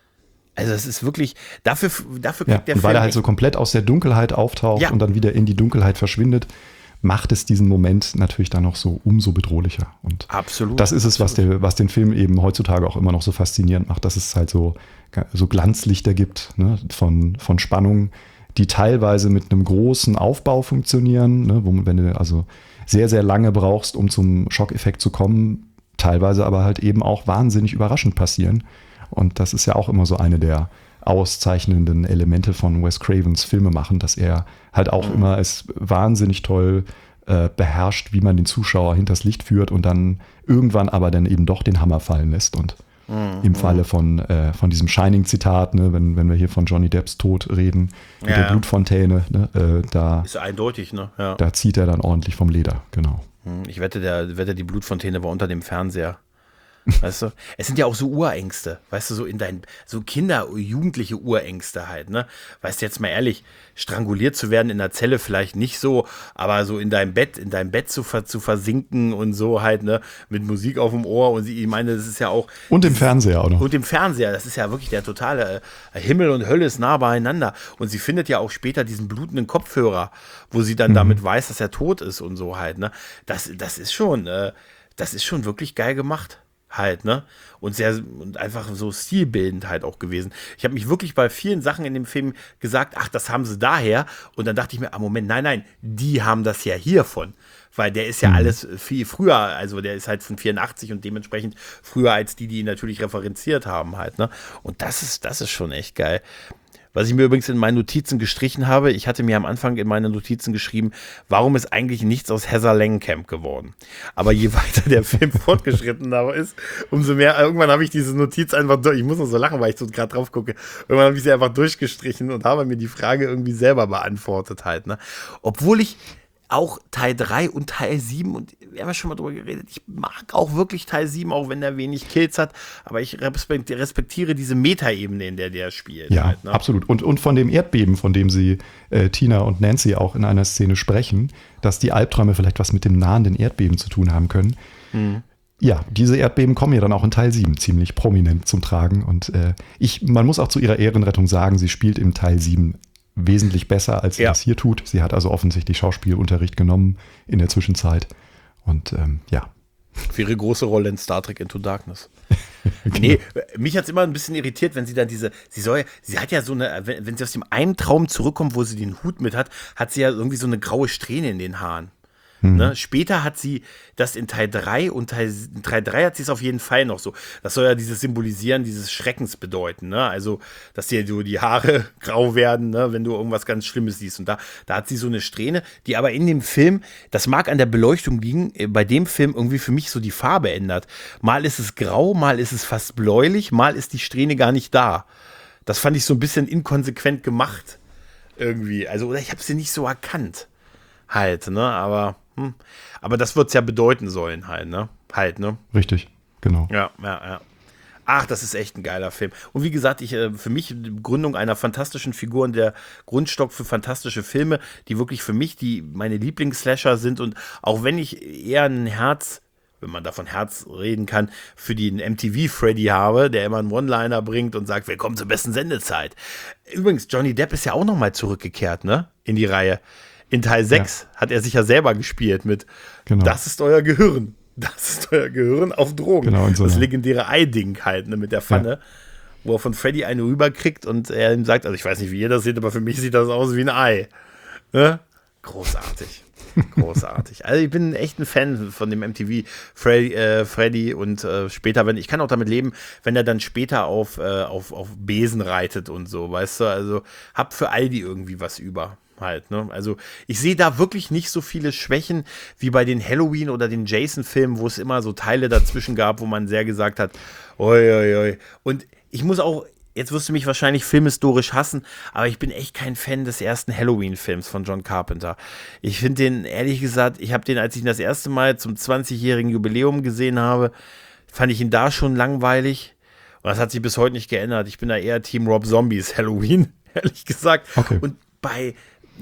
Also es ist wirklich, dafür, dafür kriegt ja, der und Film... Weil er halt so komplett aus der Dunkelheit auftaucht ja. und dann wieder in die Dunkelheit verschwindet, macht es diesen Moment natürlich dann noch so umso bedrohlicher. Und absolut. Das ist es, was, der, was den Film eben heutzutage auch immer noch so faszinierend macht, dass es halt so, so Glanzlichter gibt, ne, von, von Spannungen, die teilweise mit einem großen Aufbau funktionieren, ne, wo man, wenn du also sehr, sehr lange brauchst, um zum Schockeffekt zu kommen, teilweise aber halt eben auch wahnsinnig überraschend passieren. Und das ist ja auch immer so eine der auszeichnenden Elemente von Wes Cravens Filmemachen, dass er halt auch mhm. immer es wahnsinnig toll äh, beherrscht, wie man den Zuschauer hinters Licht führt und dann irgendwann aber dann eben doch den Hammer fallen lässt. Und mhm. im Falle von, äh, von diesem Shining-Zitat, ne, wenn, wenn wir hier von Johnny Depps Tod reden, mit ja, der Blutfontäne, ne, äh, da, ist eindeutig, ne? Ja. Da zieht er dann ordentlich vom Leder, genau. Ich wette, der, wette, die Blutfontäne war unter dem Fernseher. Weißt du, es sind ja auch so Urängste, weißt du, so in deinen, so Kinder, jugendliche Urängste halt, ne? Weißt du, jetzt mal ehrlich, stranguliert zu werden in der Zelle vielleicht nicht so, aber so in deinem Bett, in deinem Bett zu, zu versinken und so halt, ne? Mit Musik auf dem Ohr und sie, ich meine, das ist ja auch. Und im Fernseher auch noch. Und im Fernseher, das ist ja wirklich der totale äh, Himmel und Hölle ist nah beieinander. Und sie findet ja auch später diesen blutenden Kopfhörer, wo sie dann mhm. damit weiß, dass er tot ist und so halt, ne? Das, das ist schon, äh, das ist schon wirklich geil gemacht. Halt, ne? Und sehr und einfach so stilbildend halt auch gewesen. Ich habe mich wirklich bei vielen Sachen in dem Film gesagt, ach, das haben sie daher. Und dann dachte ich mir, ah, Moment, nein, nein, die haben das ja hiervon. Weil der ist ja mhm. alles viel früher, also der ist halt von vierundachtzig und dementsprechend früher als die, die ihn natürlich referenziert haben halt, ne? Und das ist, das ist schon echt geil. Was ich mir übrigens in meinen Notizen gestrichen habe, ich hatte mir am Anfang in meine Notizen geschrieben, warum ist eigentlich nichts aus Heather Langenkamp geworden? Aber je weiter der Film fortgeschritten ist, umso mehr, irgendwann habe ich diese Notiz einfach durch, ich muss noch so lachen, weil ich so gerade drauf gucke, irgendwann habe ich sie einfach durchgestrichen und habe mir die Frage irgendwie selber beantwortet halt, ne? Obwohl ich auch Teil drei und Teil sieben, und wir haben ja schon mal drüber geredet, ich mag auch wirklich Teil sieben, auch wenn der wenig Kills hat, aber ich respektiere diese Metaebene, in der der spielt. Ja, halt, ne? Absolut. Und, und von dem Erdbeben, von dem sie äh, Tina und Nancy auch in einer Szene sprechen, dass die Albträume vielleicht was mit dem nahenden Erdbeben zu tun haben können. Mhm. Ja, diese Erdbeben kommen ja dann auch in Teil sieben ziemlich prominent zum Tragen. Und äh, ich, man muss auch zu ihrer Ehrenrettung sagen, sie spielt im Teil sieben wesentlich besser, als sie ja. das hier tut. Sie hat also offensichtlich Schauspielunterricht genommen in der Zwischenzeit. Und ähm, ja. Für ihre große Rolle in Star Trek Into Darkness. Genau. Nee, mich hat es immer ein bisschen irritiert, wenn sie dann diese, sie soll ja, sie hat ja so eine, wenn, wenn sie aus dem einen Traum zurückkommt, wo sie den Hut mit hat, hat sie ja irgendwie so eine graue Strähne in den Haaren. Mhm. Ne? Später hat sie das in Teil drei und Teil, in Teil drei hat sie es auf jeden Fall noch so. Das soll ja dieses Symbolisieren dieses Schreckens bedeuten, ne? Also, dass dir so die Haare grau werden, ne? Wenn du irgendwas ganz Schlimmes siehst. Und da, da hat sie so eine Strähne, die aber in dem Film, das mag an der Beleuchtung liegen, bei dem Film irgendwie für mich so die Farbe ändert. Mal ist es grau, mal ist es fast bläulich, mal ist die Strähne gar nicht da. Das fand ich so ein bisschen inkonsequent gemacht irgendwie. Also, oder ich habe sie nicht so erkannt. Halt, ne? Aber hm. Aber das wird es ja bedeuten sollen halt, ne? Halt, ne? Richtig, genau. Ja, ja, ja. Ach, das ist echt ein geiler Film. Und wie gesagt, ich, für mich die Gründung einer fantastischen Figur und der Grundstock für fantastische Filme, die wirklich für mich die meine Lieblings-Slasher sind. Und auch wenn ich eher ein Herz, wenn man davon Herz reden kann, für den M T V-Freddy habe, der immer einen One-Liner bringt und sagt, willkommen zur besten Sendezeit. Übrigens, Johnny Depp ist ja auch nochmal zurückgekehrt, ne? In die Reihe. In Teil sechs ja. hat er sich ja selber gespielt mit genau. Das ist euer Gehirn. Das ist euer Gehirn auf Drogen. Genau, so das legendäre Ei-Ding halt, ne, mit der Pfanne, ja. wo er von Freddy eine rüberkriegt und er ihm sagt, also ich weiß nicht, wie ihr das seht, aber für mich sieht das aus wie ein Ei. Ne? Großartig. Großartig. Also ich bin echt ein Fan von dem M T V Freddy, äh, Freddy und äh, später, wenn ich kann auch damit leben, wenn er dann später auf, äh, auf, auf Besen reitet und so, weißt du, also hab für Aldi irgendwie was über. Halt, ne? Also ich sehe da wirklich nicht so viele Schwächen wie bei den Halloween- oder den Jason-Filmen, wo es immer so Teile dazwischen gab, wo man sehr gesagt hat, oi, oi, oi. Und ich muss auch, jetzt wirst du mich wahrscheinlich filmhistorisch hassen, aber ich bin echt kein Fan des ersten Halloween-Films von John Carpenter. Ich finde den, ehrlich gesagt, ich habe den, als ich ihn das erste Mal zum zwanzigjährigen Jubiläum gesehen habe, fand ich ihn da schon langweilig. Und das hat sich bis heute nicht geändert. Ich bin da eher Team Rob Zombies Halloween, ehrlich gesagt. Okay. Und bei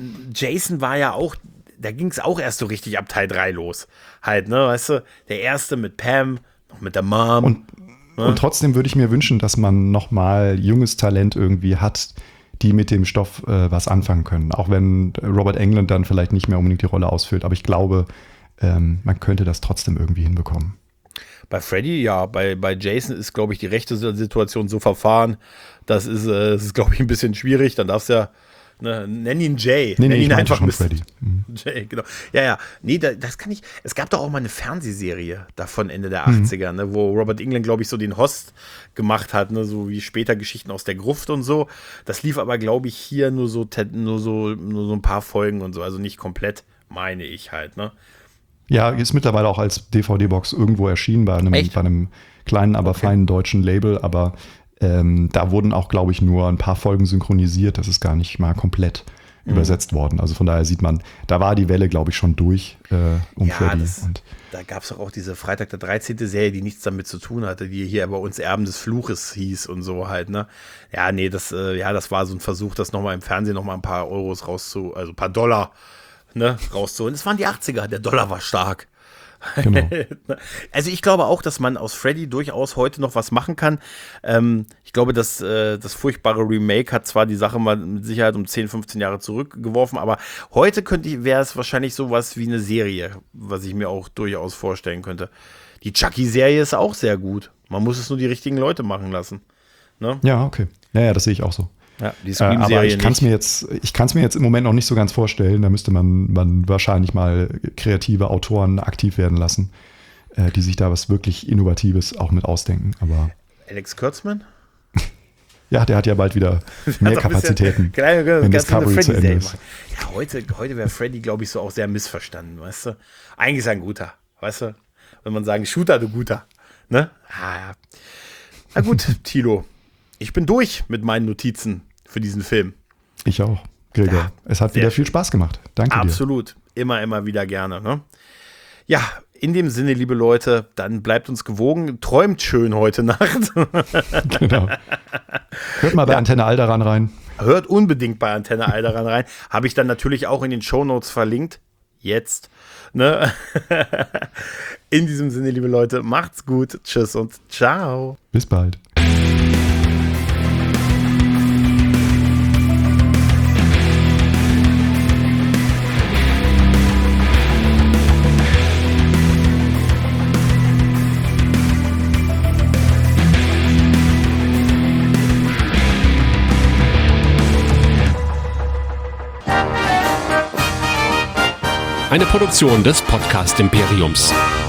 Jason war ja auch, da ging es auch erst so richtig ab Teil drei los. Halt, ne, weißt du, der erste mit Pam, noch mit der Mom. Und, ne? Und trotzdem würde ich mir wünschen, dass man nochmal junges Talent irgendwie hat, die mit dem Stoff äh, was anfangen können. Auch wenn Robert Englund dann vielleicht nicht mehr unbedingt die Rolle ausfüllt. Aber ich glaube, ähm, man könnte das trotzdem irgendwie hinbekommen. Bei Freddy, ja, bei, bei Jason ist, glaube ich, die rechte Situation so verfahren, das ist, äh, das ist glaube ich, ein bisschen schwierig. Dann darfst du ja Ne, nenn ihn Jay. Nee, nenn nee, ihn einfach schon Freddy. Mhm. Jay, genau. Ja, ja. Nee, da, das kann ich. Es gab doch auch mal eine Fernsehserie davon Ende der achtziger, mhm. ne, wo Robert Englund, glaube ich, so den Host gemacht hat, ne, so wie später Geschichten aus der Gruft und so. Das lief aber, glaube ich, hier nur so, nur so, nur so ein paar Folgen und so, also nicht komplett, meine ich halt, ne? Ja, ist mittlerweile auch als D V D-Box irgendwo erschienen bei einem, bei einem kleinen, aber okay. feinen deutschen Label, aber Ähm, da wurden auch, glaube ich, nur ein paar Folgen synchronisiert. Das ist gar nicht mal komplett mhm. übersetzt worden. Also von daher sieht man, da war die Welle, glaube ich, schon durch äh, um ja, Freddy. Das, und da gab es auch diese Freitag der dreizehnte Serie, die nichts damit zu tun hatte, die hier bei uns Erben des Fluches hieß und so halt, ne? Ja, nee, das, äh, ja, das war so ein Versuch, das nochmal im Fernsehen nochmal ein paar Euros rauszu, also ein paar Dollar, ne, rauszuholen. Das waren die achtziger, der Dollar war stark. Genau. Also ich glaube auch, dass man aus Freddy durchaus heute noch was machen kann. Ähm, ich glaube, dass äh, das furchtbare Remake hat zwar die Sache mal mit Sicherheit um zehn, fünfzehn Jahre zurückgeworfen, aber heute könnte ich, wäre es wahrscheinlich sowas wie eine Serie, was ich mir auch durchaus vorstellen könnte. Die Chucky-Serie ist auch sehr gut. Man muss es nur die richtigen Leute machen lassen. Ne? Ja, okay. Ja, ja, das sehe ich auch so. Ja, die äh, aber ich kann es mir jetzt, ich kann es mir jetzt im Moment noch nicht so ganz vorstellen. Da müsste man, man wahrscheinlich mal kreative Autoren aktiv werden lassen, äh, die sich da was wirklich Innovatives auch mit ausdenken. Aber Alex Kurtzman? Ja, der hat ja bald wieder mehr Kapazitäten. Kleine, wenn Discovery zu Ende ist. Ja, heute, heute wäre Freddy, glaube ich, so auch sehr missverstanden, weißt du? Eigentlich ist er ein guter, weißt du? Wenn man sagen, Shooter, du guter. Ne? Ah, ja. Na gut, Tilo. Ich bin durch mit meinen Notizen für diesen Film. Ich auch, Gregor. Ja, es hat wieder viel Spaß gemacht. Danke dir. Absolut. Immer, immer wieder gerne. Ne? Ja, in dem Sinne, liebe Leute, dann bleibt uns gewogen. Träumt schön heute Nacht. Genau. Hört mal bei ja. Antenne Alderan rein. Hört unbedingt bei Antenne Alderan rein. Habe ich dann natürlich auch in den Shownotes verlinkt. Jetzt. Ne? In diesem Sinne, liebe Leute, macht's gut. Tschüss und ciao. Bis bald. Eine Produktion des Podcast Imperiums.